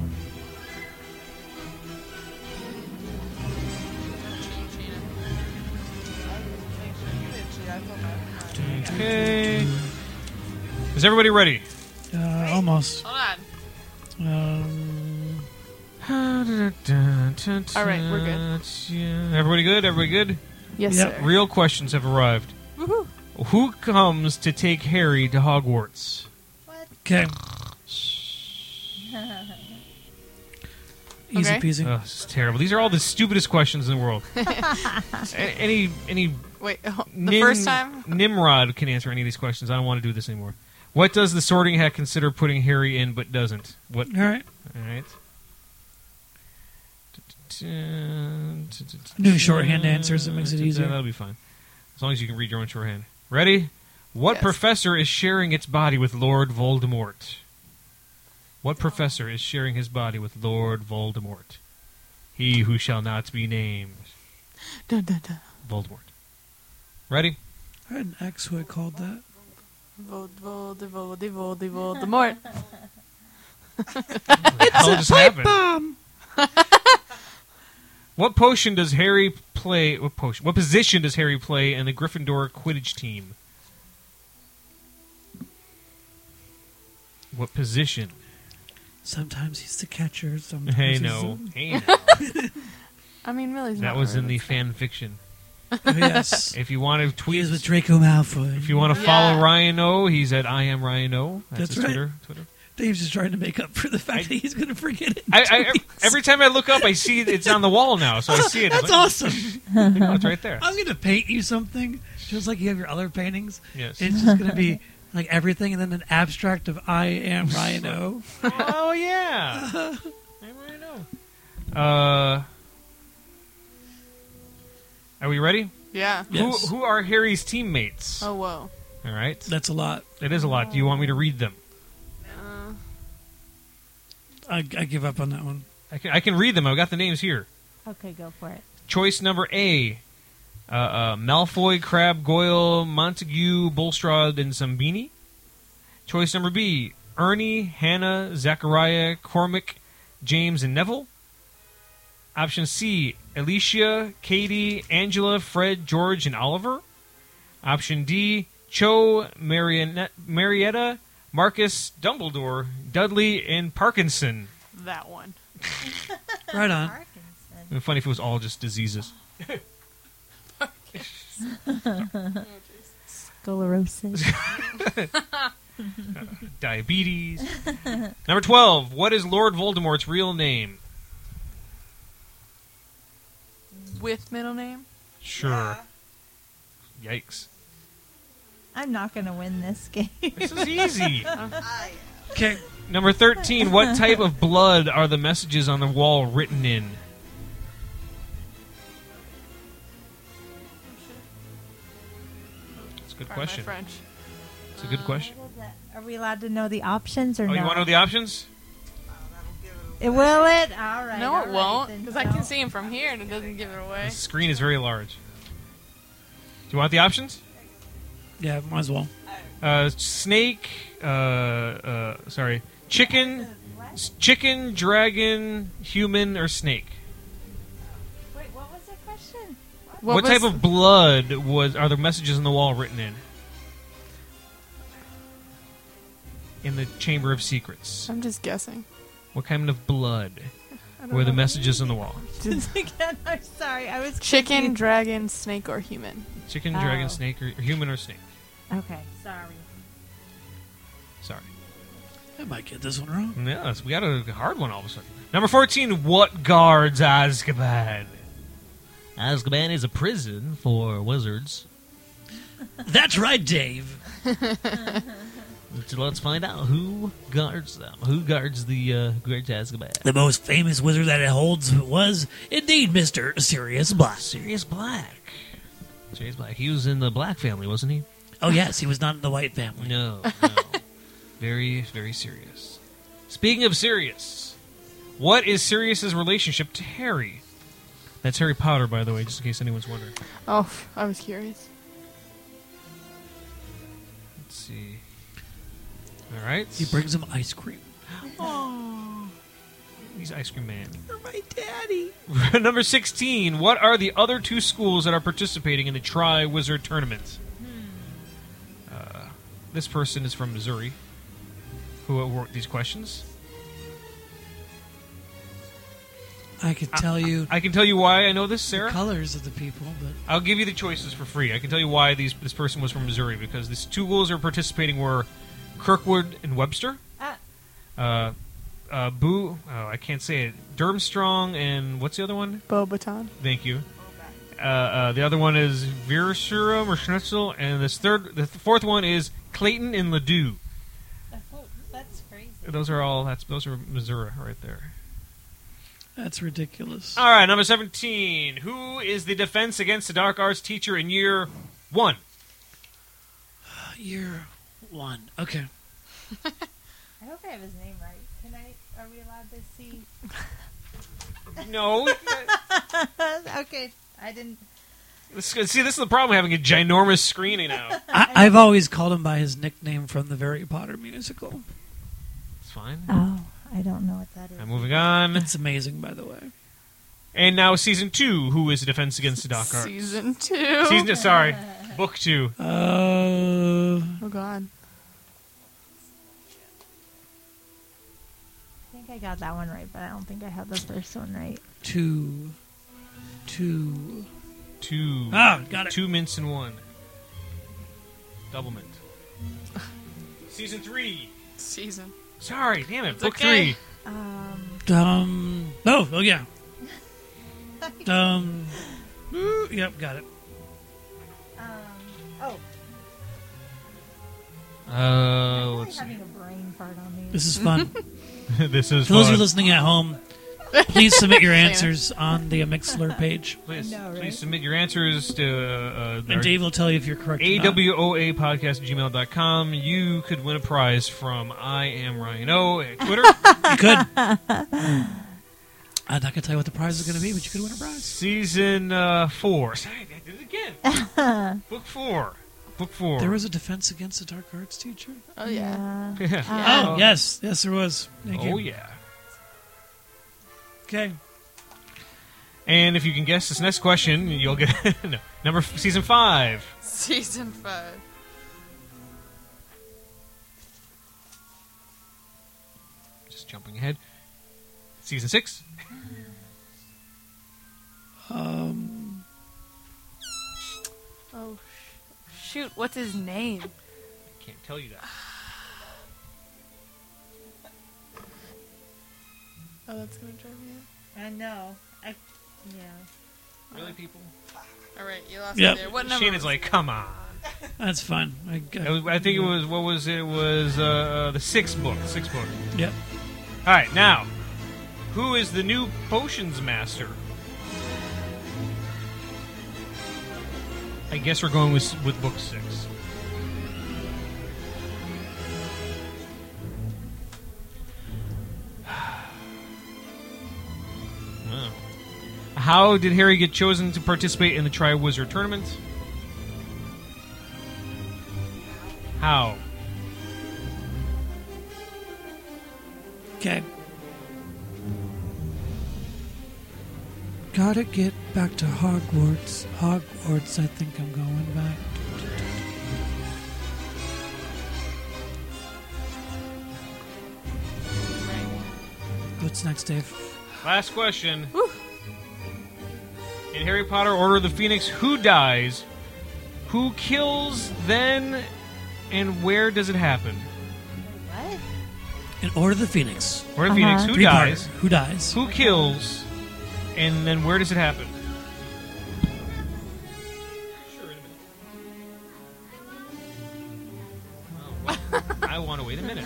Okay. Is everybody ready? uh, almost. Hold on. Um, All right, we're good. Yeah. Everybody good? Everybody good? Yes, Yep. sir. Real questions have arrived. Woohoo. Who comes to take Harry to Hogwarts? okay. Easy Okay. peasy. Oh, this is terrible. These are all the stupidest questions in the world. A- any any Wait, the Nim- first time? Nimrod can answer any of these questions. I don't want to do this anymore. What does the Sorting Hat consider putting Harry in but doesn't? What? All right. All right. Doing shorthand answers, it makes it easier. That'll be fine. As long as you can read your own shorthand. Ready? What Yes. professor is sharing its body with Lord Voldemort? What professor is sharing his body with Lord Voldemort? He who shall not be named. Dun, dun, dun. Voldemort. Ready? I had an ex who had called that. Vold, vold, vold, vold, Voldemort. How just happened? Bomb. What potion does Harry play? What potion? What position does Harry play in the Gryffindor Quidditch team? What position? Sometimes he's the catcher. Sometimes Hey he's no, the- hey no. I mean, really. That was in the fan fiction. Oh, yes. If you want to He tweet, is with Draco Malfoy. if you want to Yeah. follow Ryan O, he's at I am Ryan O. That's, That's his right. Twitter. Twitter. Dave's just trying to make up for the fact that he's going to forget it. in I, two I, weeks. every time I look up, I see it's on the wall now, so I see it. That's I'm like, awesome. oh, it's right there. I'm going to paint you something just like you have your other paintings. Yes. It's just going to be like everything and then an abstract of I am Ryan O. Oh yeah. I am Ryan O. Uh, are we ready? Yeah. Yes. Who who are Harry's teammates? Oh, whoa. All right. That's a lot. It is a lot. Do you want me to read them? Uh, I, I give up on that one. I can, I can read them. I've got the names here. Okay, go for it. Choice number A. Uh, uh, Malfoy, Crabbe, Goyle, Montague, Bulstrode, and Zumbini. Choice number B. Ernie, Hannah, Zachariah, Cormac, James, and Neville. Option C. Alicia, Katie, Angela, Fred, George, and Oliver. Option D. Cho, Marianne- Marietta, Marcus, Dumbledore, Dudley, and Parkinson. that one. Right on. Parkinson. It'd be funny if it was all just diseases. Sclerosis. Diabetes. Number twelve. What is Lord Voldemort's real name? With middle name? Sure. Yikes. I'm not going to win this game. This is easy. Okay. Number thirteen. What type of blood are the messages on the wall written in? That's a good Pardon my question. French. It's a good question. Are we allowed to know the options or Oh, no? you want to know the options? It will it? All right. No, all it right, won't. then Because I don't. can see him from here and it doesn't give it away. The screen is very large. Do you want the options? Yeah, might as well. Uh, snake. Uh, uh, sorry. Chicken. s- Chicken, dragon, human, or snake? Wait, what was the question? What, was- type of blood was are the messages on the wall written in? In the Chamber of Secrets. I'm just guessing. What kind of blood I don't were the know. messages on the wall? Again, I'm sorry. I was Chicken, confused. dragon, snake, or human? Chicken, Oh. dragon, snake, or, or human or snake? Okay, sorry. Sorry. I might get this one wrong. Yes, we got a hard one all of a sudden. Number fourteen. What guards Azkaban? Azkaban is a prison for wizards. That's right, Dave. So let's find out who guards them. Who guards the uh, guards Azkaban? The most famous wizard that it holds was indeed Mister Sirius Black. Sirius Black. Sirius Black. He was in the Black family, wasn't he? Oh, yes, he was not in the White family. No, no. Very, very serious. Speaking of serious, what is Sirius's relationship to Harry? That's Harry Potter, by the way, just in case anyone's wondering. Oh, I was curious. Let's see. All right. He brings him ice cream. He's Ice Cream Man. You're my daddy. Number sixteen. What are the other two schools that are participating in the Tri-Wizard Tournament? Uh, this person is from Missouri. Who wrote these questions? I could tell you I can tell you why I know this, the Sarah. colors of the people, but I'll give you the choices for free. I can tell you why these this person was from Missouri, because these two schools that are participating were Kirkwood and Webster. Ah. Uh, uh, Boo, oh, I can't say it. Durmstrong and what's the other one? Bobaton. Thank you. Uh, uh, the other one is Virsurum or Schnitzel, and this third, the fourth one is Clayton and Ladue. Oh, that's crazy. Those are all. That's those are Missouri right there. that's ridiculous. All right, number seventeen. Who is the defense against the dark arts teacher in year one? Year one. Okay. I hope I have his name right. Can I? Are we allowed to see? No. Okay, I didn't. This- See, this is the problem with having a ginormous screening now. I, I've always called him by his nickname from the Harry Potter musical. It's fine. Oh, I don't know what that is. I'm moving on. It's amazing, by the way. And now season two. Who is the defense against the dark arts? Season two. Season. Sorry, book two. Uh, Oh God. I think I got that one right, but I don't think I have the first one right. two. Two. Two. Ah, got it. Two mints in one. Double mint. Season three. Season. Sorry, damn it. It's Book okay. three. Um, Um. Oh, oh yeah. Um. ooh, Yep, got it. um, oh, Uh, I'm let's see. having a brain fart on me. This is fun. This is For those of you fun. listening at home, please submit your answers on the Mixlr page, Please, I know, right? please submit your answers to uh, and Dave will tell you if you're correct. or not. A W O A podcast at gmail dot com. You could win a prize from I Am Ryan O at Twitter. You could. I'm not gonna tell you what the prize is gonna be, but you could win a prize. Season uh, four. Sorry, I did it again. Book four. Book four. There was a defense against the dark arts teacher. Oh yeah. Yeah. Yeah. Oh yes, yes there was. Thank Oh, you. yeah. Okay. And if you can guess this next question, you'll get no, number season five. Season five. Just jumping ahead. Season six. Um. Oh sh- shoot! What's his name? I can't tell you that. Oh, that's gonna drive me. I know. I, yeah. Really, people? All right, you lost Yep. me there. What number? Shannon's was like, it? come on. That's fine. I, It was- I think it was, what was it? It was uh, the sixth book. Sixth book. Yep. All right, now, who is the new potions master? I guess we're going with with book six. Oh. How did Harry get chosen to participate in the Tri-Wizard Tournament? How? Okay. Gotta get back to Hogwarts. Hogwarts, I think I'm going back. What's next, Dave? Last question. In Harry Potter Order of the Phoenix, who dies? Who kills then? And where does it happen? What? In Order of the Phoenix. Order of the Phoenix, Uh-huh. who Three-parter. dies? Who dies? Who kills? And then where does it happen? Sure, in a minute. Oh, wait. I want to wait a minute.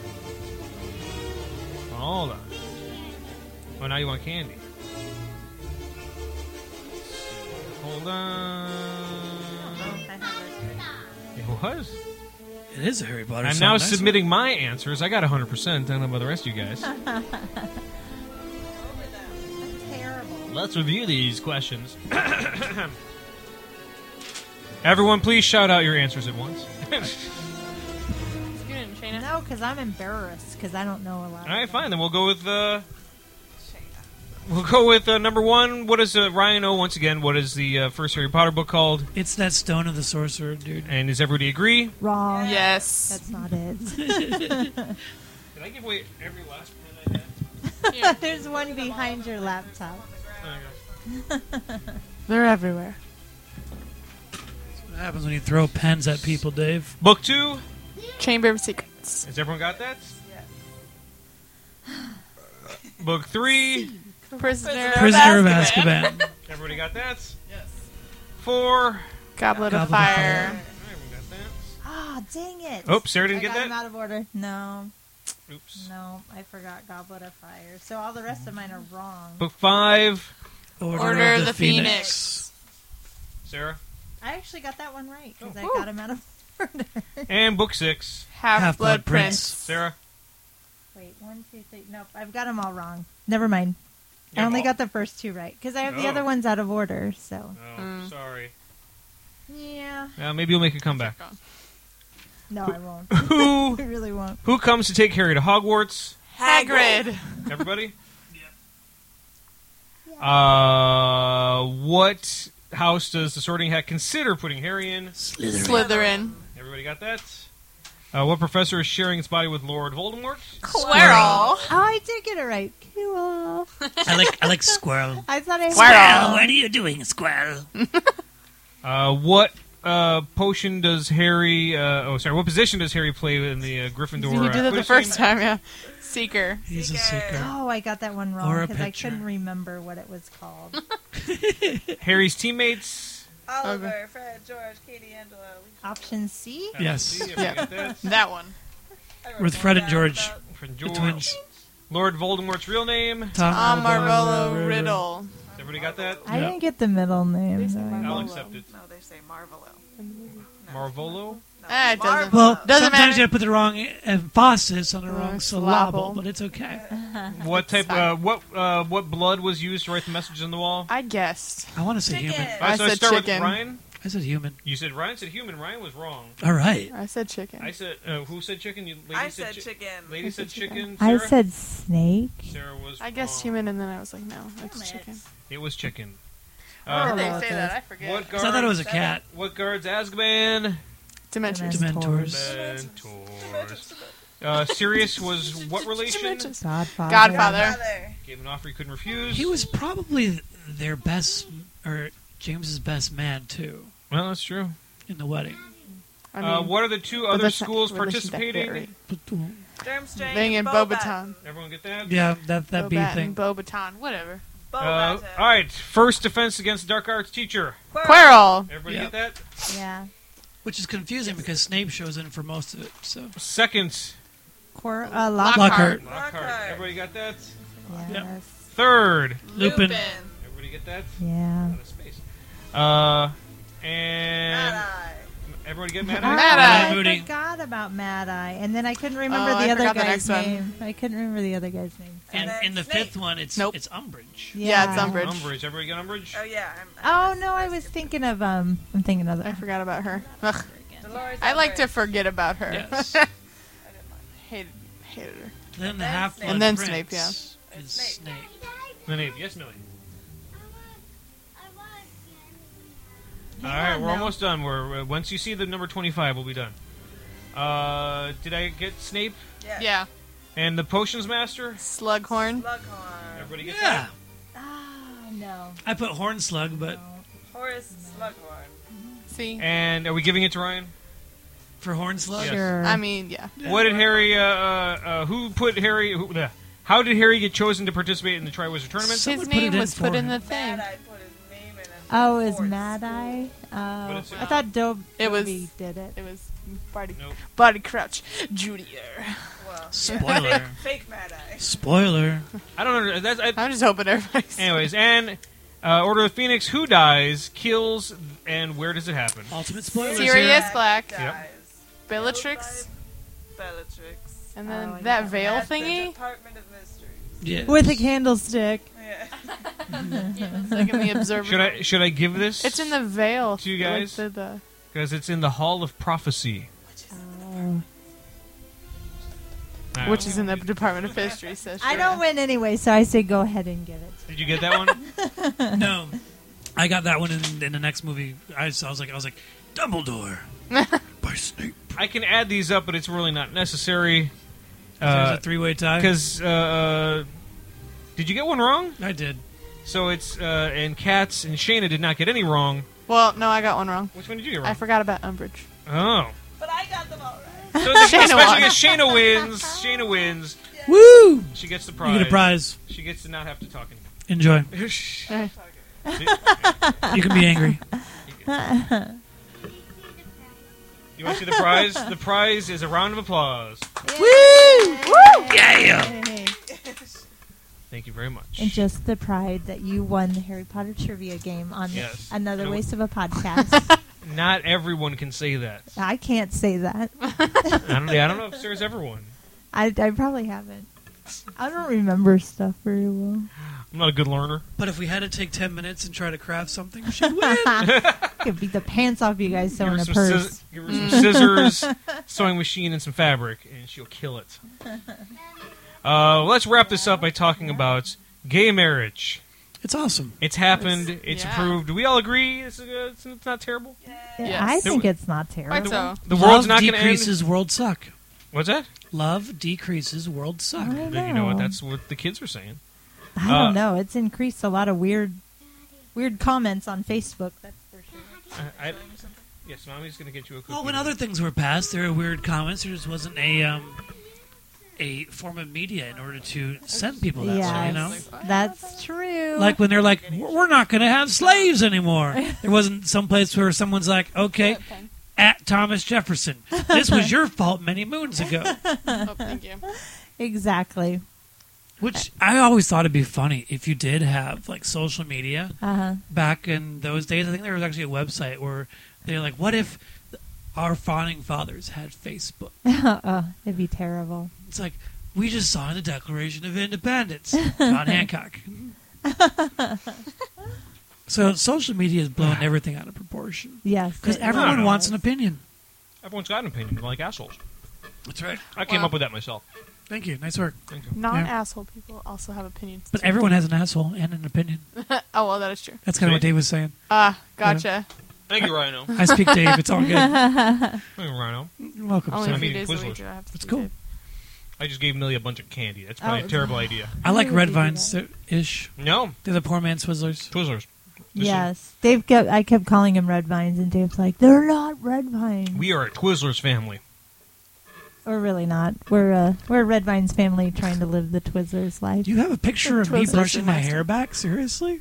Hold on. Oh, now you want candy. Hold on. I have it. Yeah, well, was. It is a Harry Potter I'm song. now Nice one. submitting my answers. I got one hundred percent. I don't know about the rest of you guys. Terrible. Let's review these questions. Everyone, please shout out your answers at once. You didn't, Shayna. No, because I'm embarrassed because I don't know a lot. All right, fine. Then we'll go with uh, we'll go with uh, number one. What is uh, Ryan O? Once again, what is the uh, first Harry Potter book called? It's that Stone of the Sorcerer, dude. And does everybody agree? Wrong. Yes. That's not it. Did I give away every last pen I had? There's one behind your laptop. Oh, They're everywhere. What happens when you throw pens at people, Dave? Book two. Chamber of Secrets. Has everyone got that? Book three. Prisoner, Prisoner of Azkaban. Azkaban. Everybody got that? Yes. Four. Goblet, Goblet of of Fire. Everyone got that? Ah, dang it. Oh, Sarah didn't I get got that? them out of order. No, Oops. no, I forgot Goblet of Fire. So all the rest of mine are wrong. Book five. Order, Order of of the, the Phoenix. Phoenix. Sarah. I actually got that one right because I Oh. got them out of order. And book six. Half-Blood Half-Blood Prince. Prince. Sarah. Wait, one, two, three. Nope, I've got them all wrong. Never mind. Yeah, I only well- got the first two right because I have the Oh. other ones out of order. So Oh, Mm. sorry. yeah, Uh, maybe you'll make a comeback. no, I won't. Who I really won't. who comes to take Harry to Hogwarts? Hagrid. Everybody? Uh, what house does the Sorting Hat consider putting Harry in? Slytherin. Everybody got that? Uh, what professor is sharing its body with Lord Voldemort? Quirrell. Oh, I did get it right. Cool. I like I like Squirrel. I thought I Squirrel. What are you doing, Squirrel? Uh, what uh, potion does Harry? Uh, oh, sorry. What position does Harry play in the uh, Gryffindor? You uh, did it what the is first his time, yeah. Seeker. He's a seeker. Oh, I got that one Or wrong a because I picture. couldn't remember what it was called. name? Harry's teammates. Oliver, Fred, George, Katie, Angela. Option C. Yes. See, everybody Yeah. got that? That one. With Fred and George, Fred the George. twins. Lord Voldemort's real name. Tom Tom Marvolo, Marvolo Riddle. Everybody got that? I Yeah. didn't get the middle name. so I- I'll accept it. No, they say Marvolo. Marvolo. No, Ah, it doesn't- Well, Doesn't sometimes matter. you put the wrong emphasis on the Wrong wrong syllable. syllable, but it's okay. What type? Uh, what? Uh, what blood was used to write the message on the wall? I guessed. I want to say Chicken. human. All right, so I said start chicken. with Ryan. I said human. You said Ryan said human. Ryan was wrong. All right. I said chicken. I said uh, who said chicken? You, lady I said, said chi- chicken. Lady said chicken. I Sarah? said snake. Sarah was. I guessed wrong. human, and then I was like, no, it's chicken. It was chicken. How Uh, did they about say this. that? I forget. what 'Cause I thought it was a guards? cat. What guards Azkaban? Dementors. Dementors. Mentors. Uh, Sirius was what relation? Dementors. Godfather. Godfather. Father. Gave an offer he couldn't refuse. He was probably their best, or James's best man too, Well, that's true. in the wedding. I mean, uh, what are the two but other that's not schools relation to participating? Harry. Durmstrang. Being in Bobat. Bobaton. Everyone get that? Yeah, that that B Bobat thing. and Bobaton. Whatever. Uh, Bobat. all right. First defense against dark arts teacher. Quirrell. Everybody Yeah. get that? Yeah. Which is confusing because Snape shows in for most of it. So Second, Cor- uh, Lock- Lockhart. Lockhart. Lockhart. Everybody got that? Yes. Third, Lupin. everybody get that? Yeah. Out of space. Uh, and Mad-Eye. everybody get mad Ah, at Mad Eye. I Moody. forgot about Mad Eye, and then I couldn't remember Oh, the I other forgot the guy's next one. name. I couldn't remember the other guy's name. And then in the Snape. fifth one, it's Nope. it's Umbridge. Yeah, it's Umbridge. Umbridge. Everybody get Umbridge? Oh yeah. I'm, I'm Oh no, I was thinking of um. I'm thinking of I the. forgot about her. Ugh. Dolores I like to Umbridge. forget about her. Yes. I didn't mind. hated, hated her. Then the then half Snape. blood And then prince Snape, yeah. is And Snape. Snape. The name. Yes, Millie. Hang All right, on we're now. almost done. We're uh, once you see the number twenty-five, we'll be done. Uh, did I get Snape Yeah. Yeah. and the potions master? Slughorn. Slughorn. Everybody get Yeah, Ah no. I put Hornslug, but Horace Slughorn. See? that? And are we giving it to Ryan? for Hornslug, Yes. Sure. I mean, yeah. What did Harry? Uh, uh, uh, who put Harry? Who, uh, how did Harry get chosen to participate in the Triwizard Tournament? So- His Someone put name it in was for put in him. the thing. Mad-Eye put his name in it. Oh, it was Force. Mad Eye. But Oh, it's- I thought Dob- It was- Dobby did it. It was Barty, Nope. Barty Crouch Junior Well, Spoiler. fake Mad-Eye. Spoiler. I don't know. That's, I, I'm just hoping everybody's. anyways, and Uh, Order of the Phoenix, who dies, kills, and where does it happen? Ultimate spoilers Sirius here. Black, Dies. Bellatrix, Bellatrix. and Oh, then I that know. veil At the thingy. Department of Mysteries. Yes. With a candlestick. Yeah. It's like in the observer. Should I should I give this? It's in the veil. To you guys? Like the, the, Because it's in the Hall of Prophecy. Oh. All right. which is in the Department of History. So I sure. don't win anyway, so I say go ahead and get it. Did you get that one? No, I got that one in, in the next movie. I, was- I was like, I was like, Dumbledore by Snape. I can add these up, but it's really not necessary. There's a three-way tie. Because uh, did you get one wrong? I did. So it's uh, and Katz and Shayna did not get any wrong. Well, no, I got one wrong. Which one did you get wrong? I forgot about Umbridge. Oh. But I got them all right. So the, Shayna especially won. if Shayna wins, Shayna wins. Woo! She gets the You prize. get a prize. She gets to not have to talk Enjoy. anymore. You can be angry. You want to see the prize? The prize is a round of applause. Yeah. Hey. Thank you very much. And just the pride that you won the Harry Potter trivia game on Yes. another No. waste of a podcast. Not everyone can say that. I can't say that. I don't, yeah, I don't know if Sarah's ever won. I, I probably haven't. I don't remember stuff very well. I'm not a good learner. But if we had to take ten minutes and try to craft something, she'd win. Could beat the pants off you guys Give sewing her, a some purse. scis- give her some scissors, sewing machine, and some fabric, and she'll kill it. Uh, let's wrap this up by talking about gay marriage. It's awesome. It's happened. It's yeah. approved. Do we all agree it's, uh, it's, it's not terrible? Yes. I think There- it's not Quite terrible. so. The world's Love not going to end. decreases, world suck. What's that? Love decreases, world suck. I know. You know what? That's what the kids are saying. I Uh, don't know. It's increased a lot of weird, weird comments on Facebook. That's for sure. I, I, yes, Mommy's going to get you a cookie. Well, when other things were passed, there were weird comments. There just wasn't a um, a form of media in order to send people that way, you know? Yes, that's true. Like when they're like, we're not going to have slaves anymore. There wasn't some place where someone's like, okay, at Thomas Jefferson, this was your fault many moons ago. Oh, thank you. exactly. Which I always thought it'd be funny if you did have like social media Uh huh. back in those days. I think there was actually a website where they're like, what if our founding fathers had Facebook? oh, it'd be terrible. It's like, we just signed the Declaration of Independence. John Hancock. So social media is blowing everything out of proportion. Yes, Because it everyone no. wants an opinion. Everyone's got an opinion, like assholes. That's right. I came Well- up with that myself. Thank you. Nice work. Thank you. Non-asshole people also have opinions. But too. everyone has an asshole and an opinion. Oh well, that is true. That's kind of what Sweet. Dave was saying. Ah, gotcha. Thank you, Rhino. I speak Dave. It's all good. Thank you, Rhino. You're welcome. Only sir. a few mean, days a Twizzlers. week do I have to That's do cool. Dave. I just gave Millie a bunch of candy. That's probably Oh, a terrible idea. I like Why would red you do vines that? ish. No, They're the poor man's Twizzlers. Twizzlers. This is- Yes, Dave kept. I kept calling him red vines, and Dave's like, "They're not red vines." We are a Twizzlers family. We're really not. We're uh, we're a red vines family trying to live the Twizzlers life. Do you have a picture of me Twizzlers brushing are my nasty. hair back? Seriously?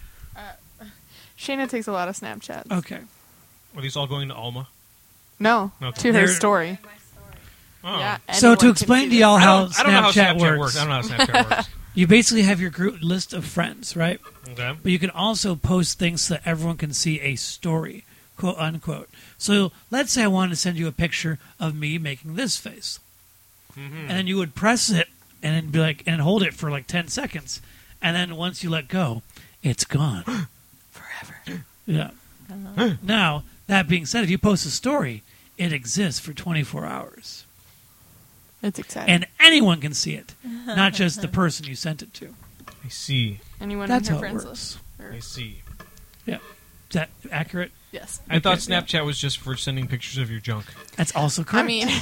Shayna takes a lot of Snapchats. Okay. Are these all going to Alma? No, Okay. to her They're- story. Oh. Yeah. So anyone to can explain see to y'all this. I how don't, I don't know how Snapchat Snapchat works. works. I don't know how Snapchat works. You basically have your group list of friends, right? Okay. But you can also post things so that everyone can see a story, quote unquote. So let's say I wanted to send you a picture of me making this face. Mm-hmm. And then you would press it and then be like and hold it for like ten seconds. And then once you let go, it's gone. Forever. Yeah. Uh-huh. Now, that being said, if you post a story, it exists for twenty-four hours. It's exciting. And anyone can see it, not just the person you sent it to. I see. Anyone That's in how her it friends works. list? Or- I see. Is that accurate? Yes. I thought Okay, yeah. Snapchat was just for sending pictures of your junk. That's also correct. I mean,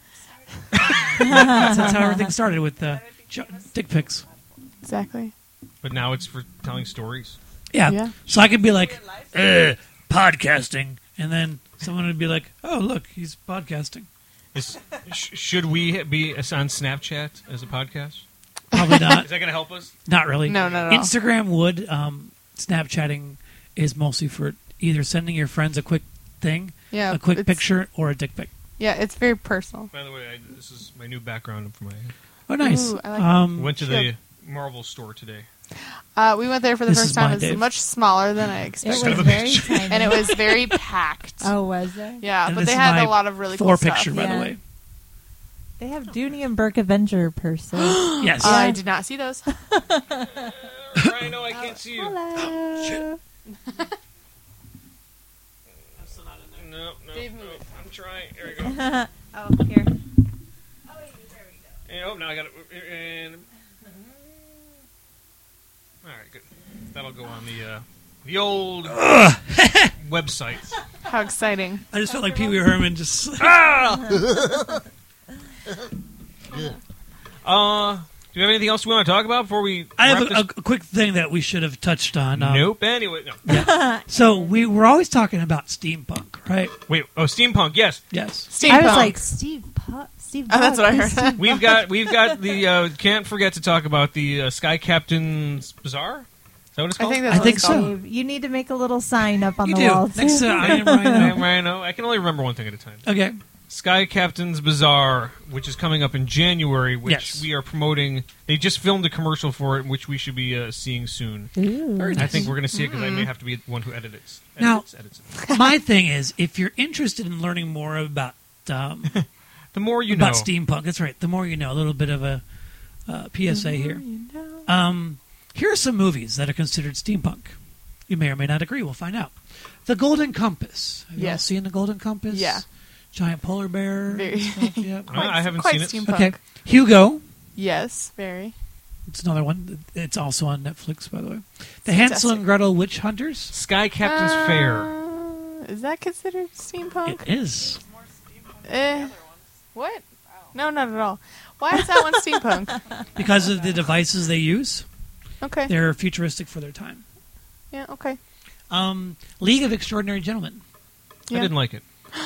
that's, that's how everything started with uh, ju- dick pics. exactly. But now it's for telling stories. Yeah. Yeah. So I could be like, uh, podcasting, and then someone would be like, oh, look, he's podcasting. Is, sh- should we be on Snapchat as a podcast? Probably not. Is that going to help us? Not really. No, not at all. Instagram would. Um, Snapchatting is mostly for either sending your friends a quick thing, Yeah. a quick it's- picture, or a dick pic. Yeah, it's very personal. By the way, I, this is my new background for my. Oh, nice. Ooh, I like um, Went to Sure. the Marvel store today. Uh, we went there for the This first is time. mine, It was Dave. much smaller than I It expected. was very tiny. And it was very packed. Oh, was it? Yeah, And but this they is had my a lot of really Floor cool picture, stuff. by Yeah. the way. They have Dooney and Burke Avenger purses. Yes. Uh, I did not see those. Rhino, I can't see you. Hello. No, no, Dave, no. move it. I'm trying. There we go. Oh, here. And, oh, now I got it. And, all right, good. That'll go on the uh, the old website. How exciting. I just felt like Pee Wee Herman just. Ah! uh, do you have anything else we want to talk about before we? I wrap have a, this? a quick thing that we should have touched on. Um, Nope. Anyway, no. So we we're always talking about steampunk, right? Wait. Oh, steampunk. Yes, Yes. Steampunk. I was like, Steve Puck. Steve Oh, that's Puck, what I who's heard. Steve we've got we've got the. Uh, can't forget to talk about the uh, Sky Captain's Bazaar. Is that what it's I called? think that's I what think it's so. called. Dave, you need to make a little sign up on You the do. wall. Next to I am I Rhino. am Rhino. I can only remember one thing at a time. Okay. Sky Captain's Bazaar, which is coming up in January, which Yes. we are promoting. They just filmed a commercial for it, which we should be uh, seeing soon. Ooh. Very I nice. think we're going to see it because I may have to be the one who edits it. Now- Edits, edits it. My thing is, if you're interested in learning more about um, The more you about know. steampunk, that's right. The more you know. A little bit of a uh, P S A here. You know. Um, here are some movies that are considered steampunk. You may or may not agree. We'll find out. The Golden Compass. Have you all Yes. seen The Golden Compass? Yeah. Giant polar bear. and Very. stuff, yeah. Uh, I haven't quite seen it. steampunk. Okay. Hugo. Yes, very. It's another one. It's also on Netflix, by the way. The Fantastic. Hansel and Gretel Witch Hunters. Sky Captain's Fair. Uh, Is that considered steampunk? It is. Eh, what? No, not at all. Why is that one steampunk? Because of the devices they use. Okay. They're futuristic for their time. Yeah, okay. Um, League of Extraordinary Gentlemen. Yeah. I didn't like it.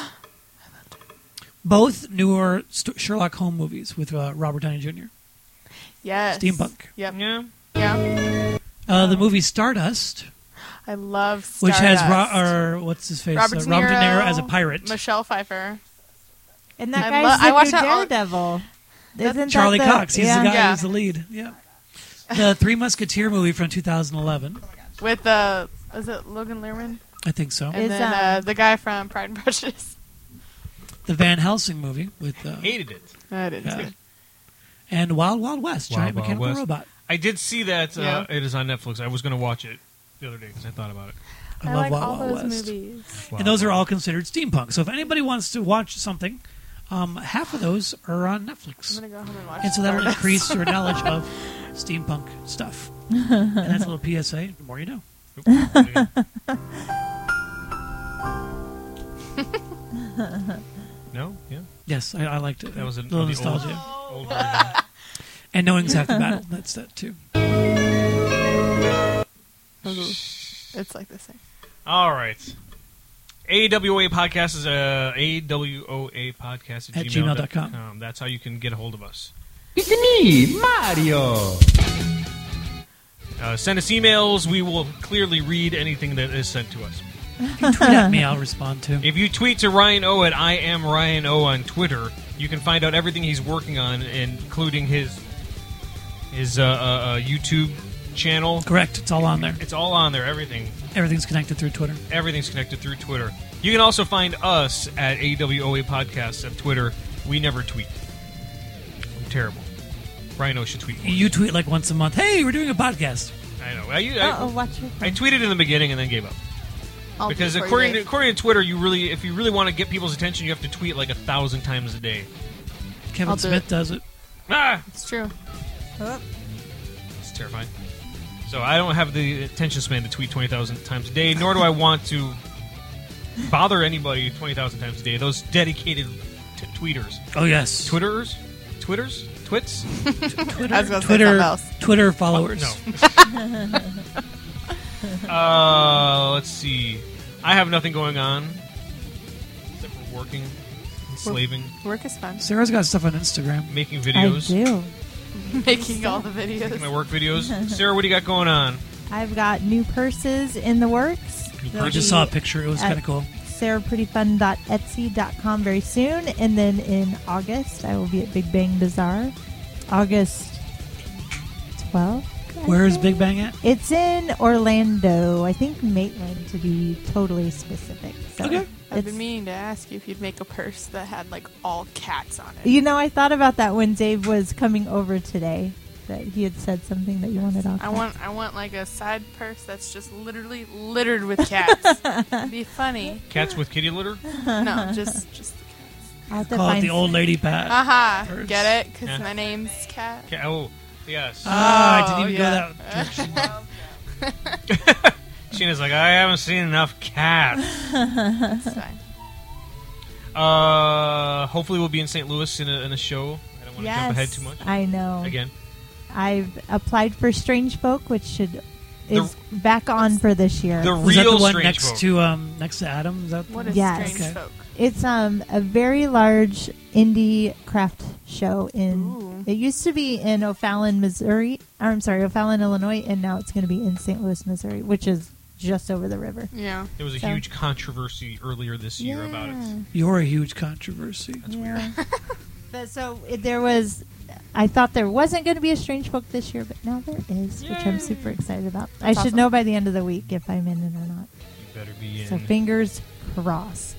Both newer St- Sherlock Holmes movies with uh, Robert Downey Junior Yes. Steampunk. Yep. Yeah. Yeah. Uh, the movie Stardust, I love Stardust. which has Ro- or what's his face, Robert uh, De Robert De Niro Niro, as a pirate. Michelle Pfeiffer. And that I guy's lo- I the watched new that all- Daredevil. Isn't Charlie that the, Cox. He's yeah. the guy Yeah. who's the lead. Yeah. The Three Musketeer movie from two thousand eleven. With, uh, is it Logan Lerman? I think so. And Is, then uh, uh, the guy from Pride and Prejudice. The Van Helsing movie with uh, Hated it. I didn't Yeah. see it. and Wild Wild West, Wild Giant Wild Mechanical West. Robot. I did see that uh, Yeah. it is on Netflix. I was going to watch it the other day because I thought about it. I, I love like Wild all Wild those West. movies. Wow. And those are all considered steampunk. So if anybody wants to watch something, um, half of those are on I'm Netflix. gonna go home and watch. And so that'll Stardust. increase your knowledge of steampunk stuff. And that's a little P S A. The more you know. Oop, yeah. No? Yeah. Yes, I, I liked it. That was a little the old- nostalgia. Old version. And knowing's half the battle. That's that too. It's like the same. All right. A W O A podcast is uh, A W O A podcast at, At gmail gmail dot dot com. com. That's how you can get a hold of us. It's me, Mario. Uh, send us emails. We will clearly read anything that is sent to us. Tweet at me, I'll respond to. If you tweet to Ryan O at I am Ryan O on Twitter, you can find out everything he's working on, including his his uh, uh, uh, YouTube channel. Correct. It's all on there. It's all on there. Everything. Everything's connected through Twitter. Everything's connected through Twitter. You can also find us at A W O A Podcast on Twitter. We never tweet. I'm terrible. Rhino should tweet more. You tweet like once a month. Hey, we're doing a podcast. I know. I, I, Uh-oh, watch your I tweeted in the beginning and then gave up. I'll do Because it for you, according to, Dave. according to Twitter, you really, if you really want to get people's attention, you have to tweet like a thousand times a day. Kevin I'll do Smith it. does it. Ah, It's true. it's terrifying. So I don't have the attention span to tweet twenty thousand times a day, nor do I want to bother anybody twenty thousand times a day. Those dedicated t- tweeters, Oh yes. Twitterers, Twitters, Twits. Twitter, I was gonna say Twitter, something else. Twitter followers. No. uh, let's see. I have nothing going on except for working, and slaving, Work is fun. Sarah's got stuff on Instagram. making I videos, do. Making all the my videos. work videos. Sarah, what do you got going on? I've got new purses in the works. They'll I just be saw a picture. It was at kind of cool. sarah pretty fun dot etsy dot com very soon. And then in August, I will be at Big Bang Bazaar. August twelfth. I Where's think. Big Bang at? It's in Orlando. I think Maitland, to be totally specific. So Okay. I've it's- been meaning to ask you if you'd make a purse that had like all cats on it. You know, I thought about that when Dave was coming over today. That he had said something that you wanted all I cats. want I want like a side purse that's just literally littered with cats. It'd be funny. Cats with kitty litter? No, just just the cats. I'll have to Call it find the old lady Pat. Haha, Purse. get it? Because Yeah. my name's Cat. Ca- oh, yes. Ah, I didn't even Oh, go yeah. that direction. Sheena's like, I haven't seen enough cats. It's fine. Uh, hopefully we'll be in Saint Louis in a, in a show. I don't want to Yes, jump ahead too much. I know. Again, I've applied for Strange Folk, which should is The- back on for this year. the Was that real the one Strange next Folk. to um next to Adam? Is that What is Yes. strange Okay. folk? It's um a very large indie craft show in. Ooh. It used to be in O'Fallon, Missouri. Or, I'm sorry, O'Fallon, Illinois, and now it's going to be in Saint Louis, Missouri, which is just over the river. Yeah. there was a So- huge controversy earlier this year about it. You're a huge controversy. That's Yeah. But so it, there was. I thought there wasn't going to be a Strange Folk this year, but now there is, which I'm Yay. super excited about. I That's should awesome. know by the end of the week if I'm in it or not. You better be in. So fingers crossed.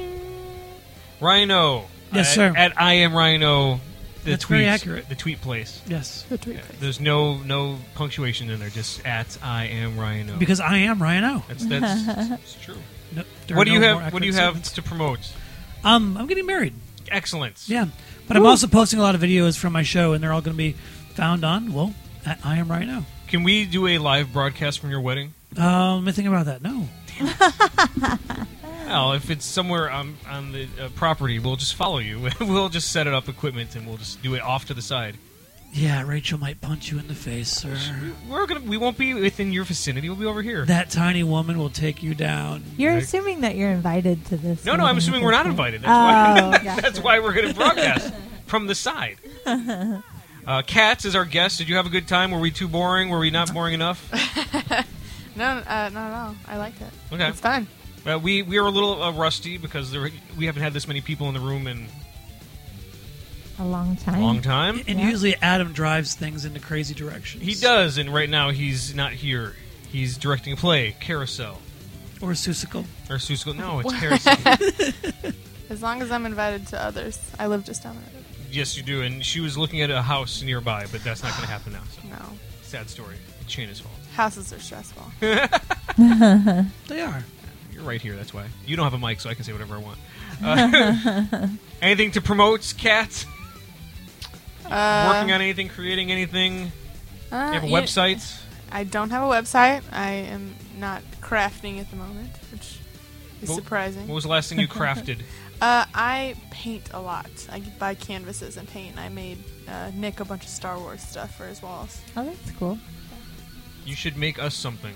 Rhino. Yes, at, sir. At I am Rhino. The That's tweet, very accurate. The tweet place. Yes, The tweet Yeah, place. there's no no punctuation in there. Just at I am Rhino. because I am Ryan O. that's that's, that's true. No, there are What do you no more have? What do you accurate have statements. to promote? Um, I'm getting married. Excellent. Yeah, but I'm also posting a lot of videos from my show, and they're all going to be found on well at I am Ryan O. Can we do a live broadcast from your wedding? Um, let me think about that. No, Well, if it's somewhere on, on the uh, property, we'll just follow you. We'll just set it up equipment and we'll just do it off to the side. yeah, Rachel might punch you in the face, sir. We're gonna. We won't be within your vicinity. We'll be over here. That tiny woman will take you down. You're Right. assuming that you're invited to this. no, no. I'm meeting assuming at we're this not point. invited. That's Oh, why. gotcha. That's why we're going to broadcast from the side. Uh, Katz is our guest. Did you have a good time? Were we too boring? Were we not boring enough? No, uh, not at all. I liked it. Okay. It's fun. Uh, we we are a little uh, rusty because there, we haven't had this many people in the room in A long a time. long time. And Yeah. usually Adam drives things into crazy directions. He does, and right now he's not here. He's directing a play, Carousel. Or Susical. Or Susical. No, it's Carousel. As long as I'm invited to others. I live just down the road. Yes, you do. And she was looking at a house nearby, but that's not going to happen now. So, No. sad story. It's Shayna's fault. Houses are stressful. They are. You're right here, that's why. You don't have a mic, so I can say whatever I want. Uh, anything to promote, Kat? Uh, Working on anything, creating anything? uh, You have a you- website? I don't have a website. I am not crafting at the moment, which is What- surprising. What was the last thing you crafted? Uh, I paint a lot. I buy canvases and paint. I made uh, Nick a bunch of Star Wars stuff for his walls. Oh, that's cool. You should make us something.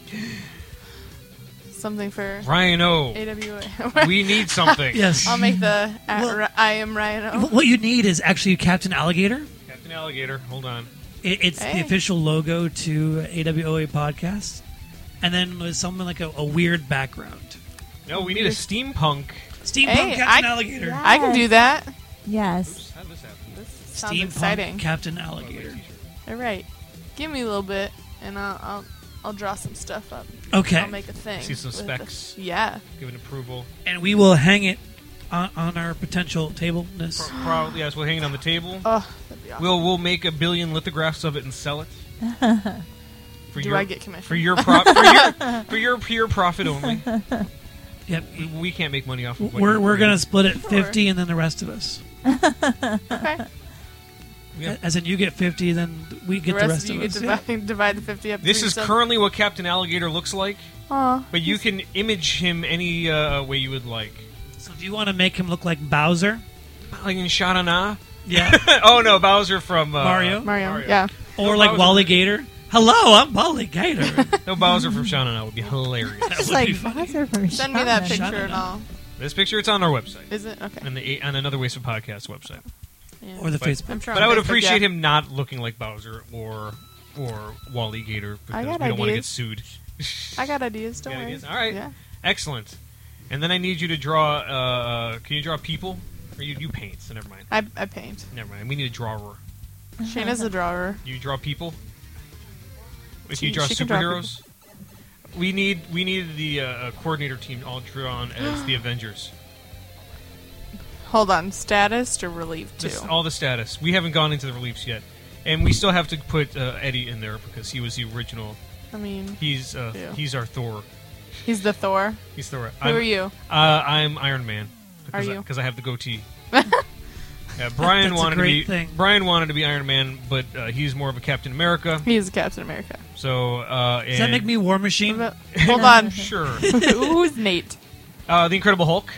Something for Ryan O. A W A. We need something. Yes. I'll make the at Well- Ri- I am Ryan. What you need is actually Captain Alligator. Captain Alligator, hold on. It, it's the Hey. official logo to A W O A podcast. And then with something like a, a weird background. No, we need a steampunk. Steampunk Hey, Captain I- Alligator. Yeah. I can do that. Yes. Oops, how did this happen? This sounds Steampunk exciting. Captain Alligator. All right, give me a little bit, and I'll I'll, I'll draw some stuff up. Okay. I'll make a thing. See some with specs. the- yeah. Give an approval. And we will hang it on, on our potential tableness. Pro- Probably, yes, we'll hang it on the table. Oh, that'd be awesome. We'll we'll make a billion lithographs of it and sell it. For Do your, I get commission? for your pro- for your for your pure profit only? Yep. We, we can't make money off of what We're, you're we're going to creating. split it Sure. fifty and then the rest of us. Okay. Yeah. As in you get fifty, then we get the the rest, rest of you of get us. divide, divide the fifty up. This is currently what Captain Alligator looks like, Aw. but you can image him any uh, way you would like. So do you want to make him look like Bowser? Like in Sha-na-na? Yeah. Oh no, Bowser from uh, Mario? Mario. Mario. Yeah. Or No, like Bowser. Wally Gator? Hello, I'm Wally Gator. No, Bowser from Sha-na-na would be hilarious. That It's would like be funny. Bowser from Send me that Shauna. picture Shut and it I'll. This picture, it's on our website. Is it okay? On the on another Waste of Podcast website. Yeah. Or the But- Facebook. I'm sure. But on I would Facebook, appreciate yeah. him not looking like Bowser or or Wally Gator because I we got don't want to get ideas. sued. I got ideas. Don't Got worry. ideas? All right. Yeah. Excellent. And then I need you to draw. Uh, can you draw people? Or you, you paint? So never mind. I I paint. Never mind. We need a drawer. Shayna's a drawer. You draw people. If you She- draw she can draw superheroes, we need we need the uh, coordinator team all drawn as the Avengers. Hold on, status to relieve two. This, all the status. We haven't gone into the reliefs yet, and we still have to put uh, Eddie in there because he was the original. I mean, He's uh, Yeah. he's our Thor. he's the Thor. He's Thor. Who I'm, are you? Uh, I'm Iron Man. Are Because I, you? 'cause I have the goatee. Yeah, Brian That's a wanted to great be thing. Brian wanted to be Iron Man, but uh, he's more of a Captain America. He's Captain America. So uh, Does that make me War Machine? But- Hold on. Sure. Who's Nate? Uh, the Incredible Hulk.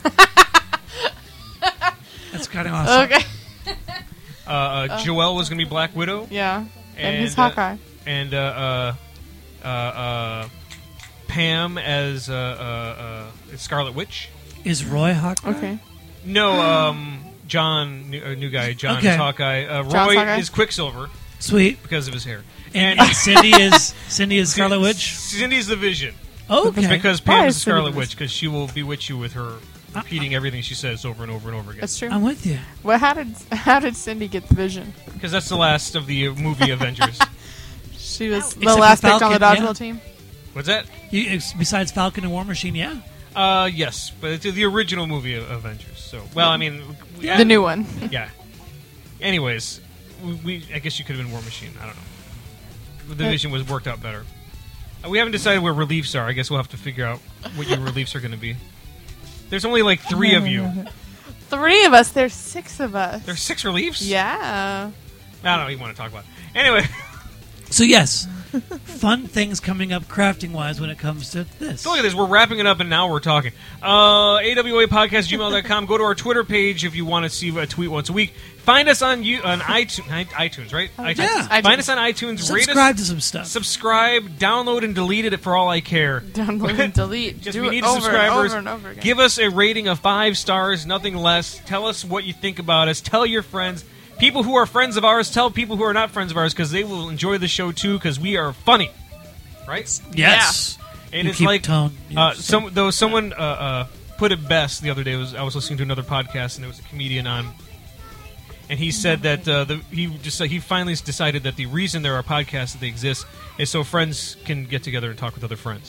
That's kind of awesome. Okay. Uh, uh, Joelle was going to be Black Widow. Yeah. And, he's uh, Hawkeye. And uh, uh, uh, uh, Pam as uh, uh, uh, Scarlet Witch. Is Roy Hawkeye? Okay. No, um, John, new, uh, new guy. John Okay. is Hawkeye. Uh, John's Roy Hawkeye? is Quicksilver Sweet. because of his hair. And, and Cindy is Cindy is Scarlet Witch. Cindy's the Vision. Okay. Because Why Pam is is Cindy Scarlet the Witch because she will bewitch you with her repeating everything she says over and over and over again. That's true. I'm with you. Well, how did how did Cindy get the vision? Because that's the last of the uh, movie Avengers. She was the Except last for picked on the Falcon, dodgeball yeah. team. What's that? You, ex- besides Falcon and War Machine, yeah. Uh, yes, but it's the original movie of Avengers. So, well, I mean, we- The new one. yeah. Anyways, we, we I guess you could have been War Machine. I don't know. The Vision was worked out better. Uh, we haven't decided where reliefs are. I guess we'll have to figure out what your reliefs are going to be. There's only like three of you. Three of us. There's six of us. There's six reliefs? Yeah. I don't know. You want to talk about it. Anyway, So yes, fun things coming up crafting wise when it comes to this. so look at this. We're wrapping it up, and now we're talking. Uh, A W A podcast gmail dot com. Go to our Twitter page if you want to see a tweet once a week. Find us on you on iTunes, iTunes, right? iTunes. yeah. I Find do. us on iTunes. Rate us. Subscribe to some stuff. Subscribe, download, and delete it for all I care. Download and delete. Just Do we it need over subscribers. and over and over again. Give us a rating of five stars, nothing less. Tell us what you think about us. Tell your friends. People who are friends of ours, tell people who are not friends of ours because they will enjoy the show too because we are funny. Right? yes. And You it's keep like tone. uh, Yes. some though someone uh, uh, put it best the other day. Was I was listening to another podcast and there was a comedian on, and he said that uh, the he just he finally decided that the reason there are podcasts that they exist is so friends can get together and talk with other friends.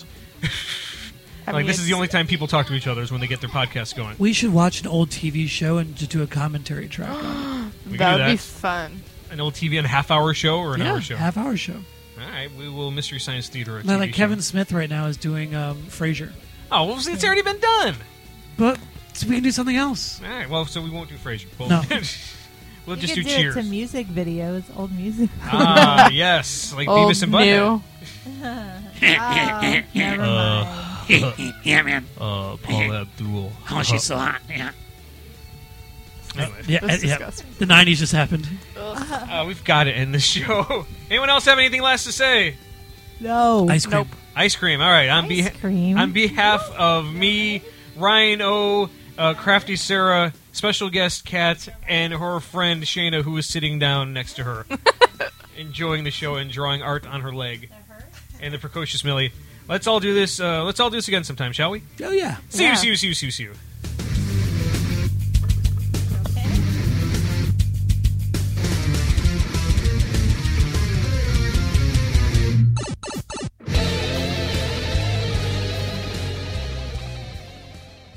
I Like mean, this is the it's- only time people talk to each other is when they get their podcasts going. We should watch an old T V show and just do a commentary track on We can That do would be that. fun. An old T V and a half hour show or it. an Yeah, hour show. half hour show. All right, we will Mystery Science Theater. A Like, T V like show. Kevin Smith right now is doing um, Frasier. Oh, well, it's already been done. But so we can do something else. All right, well, so we won't do Frasier. We'll, No. we'll You just could do do Cheers. it to music videos, old music. Ah, yes, like Old, Beavis and Butthead. new. Oh, never mind. Yeah, man. Uh, Paul Abdul. Oh, she's so hot. Yeah. Anyway, Yeah, That's uh, yeah. disgusting. The nineties just happened. uh, we've got to end the show. Anyone else have anything last to say? No. Ice cream. Nope. Ice cream. All right. On, Ice beha- cream. on behalf of me, Ryan O, uh, Crafty Sarah, special guest Kat, and her friend Shayna, who is sitting down next to her, enjoying the show and drawing art on her leg, and the precocious Millie. Let's all do this. Uh, let's all do this again sometime, shall we? Oh yeah. See Yeah. you. See you. See you. See you. See you.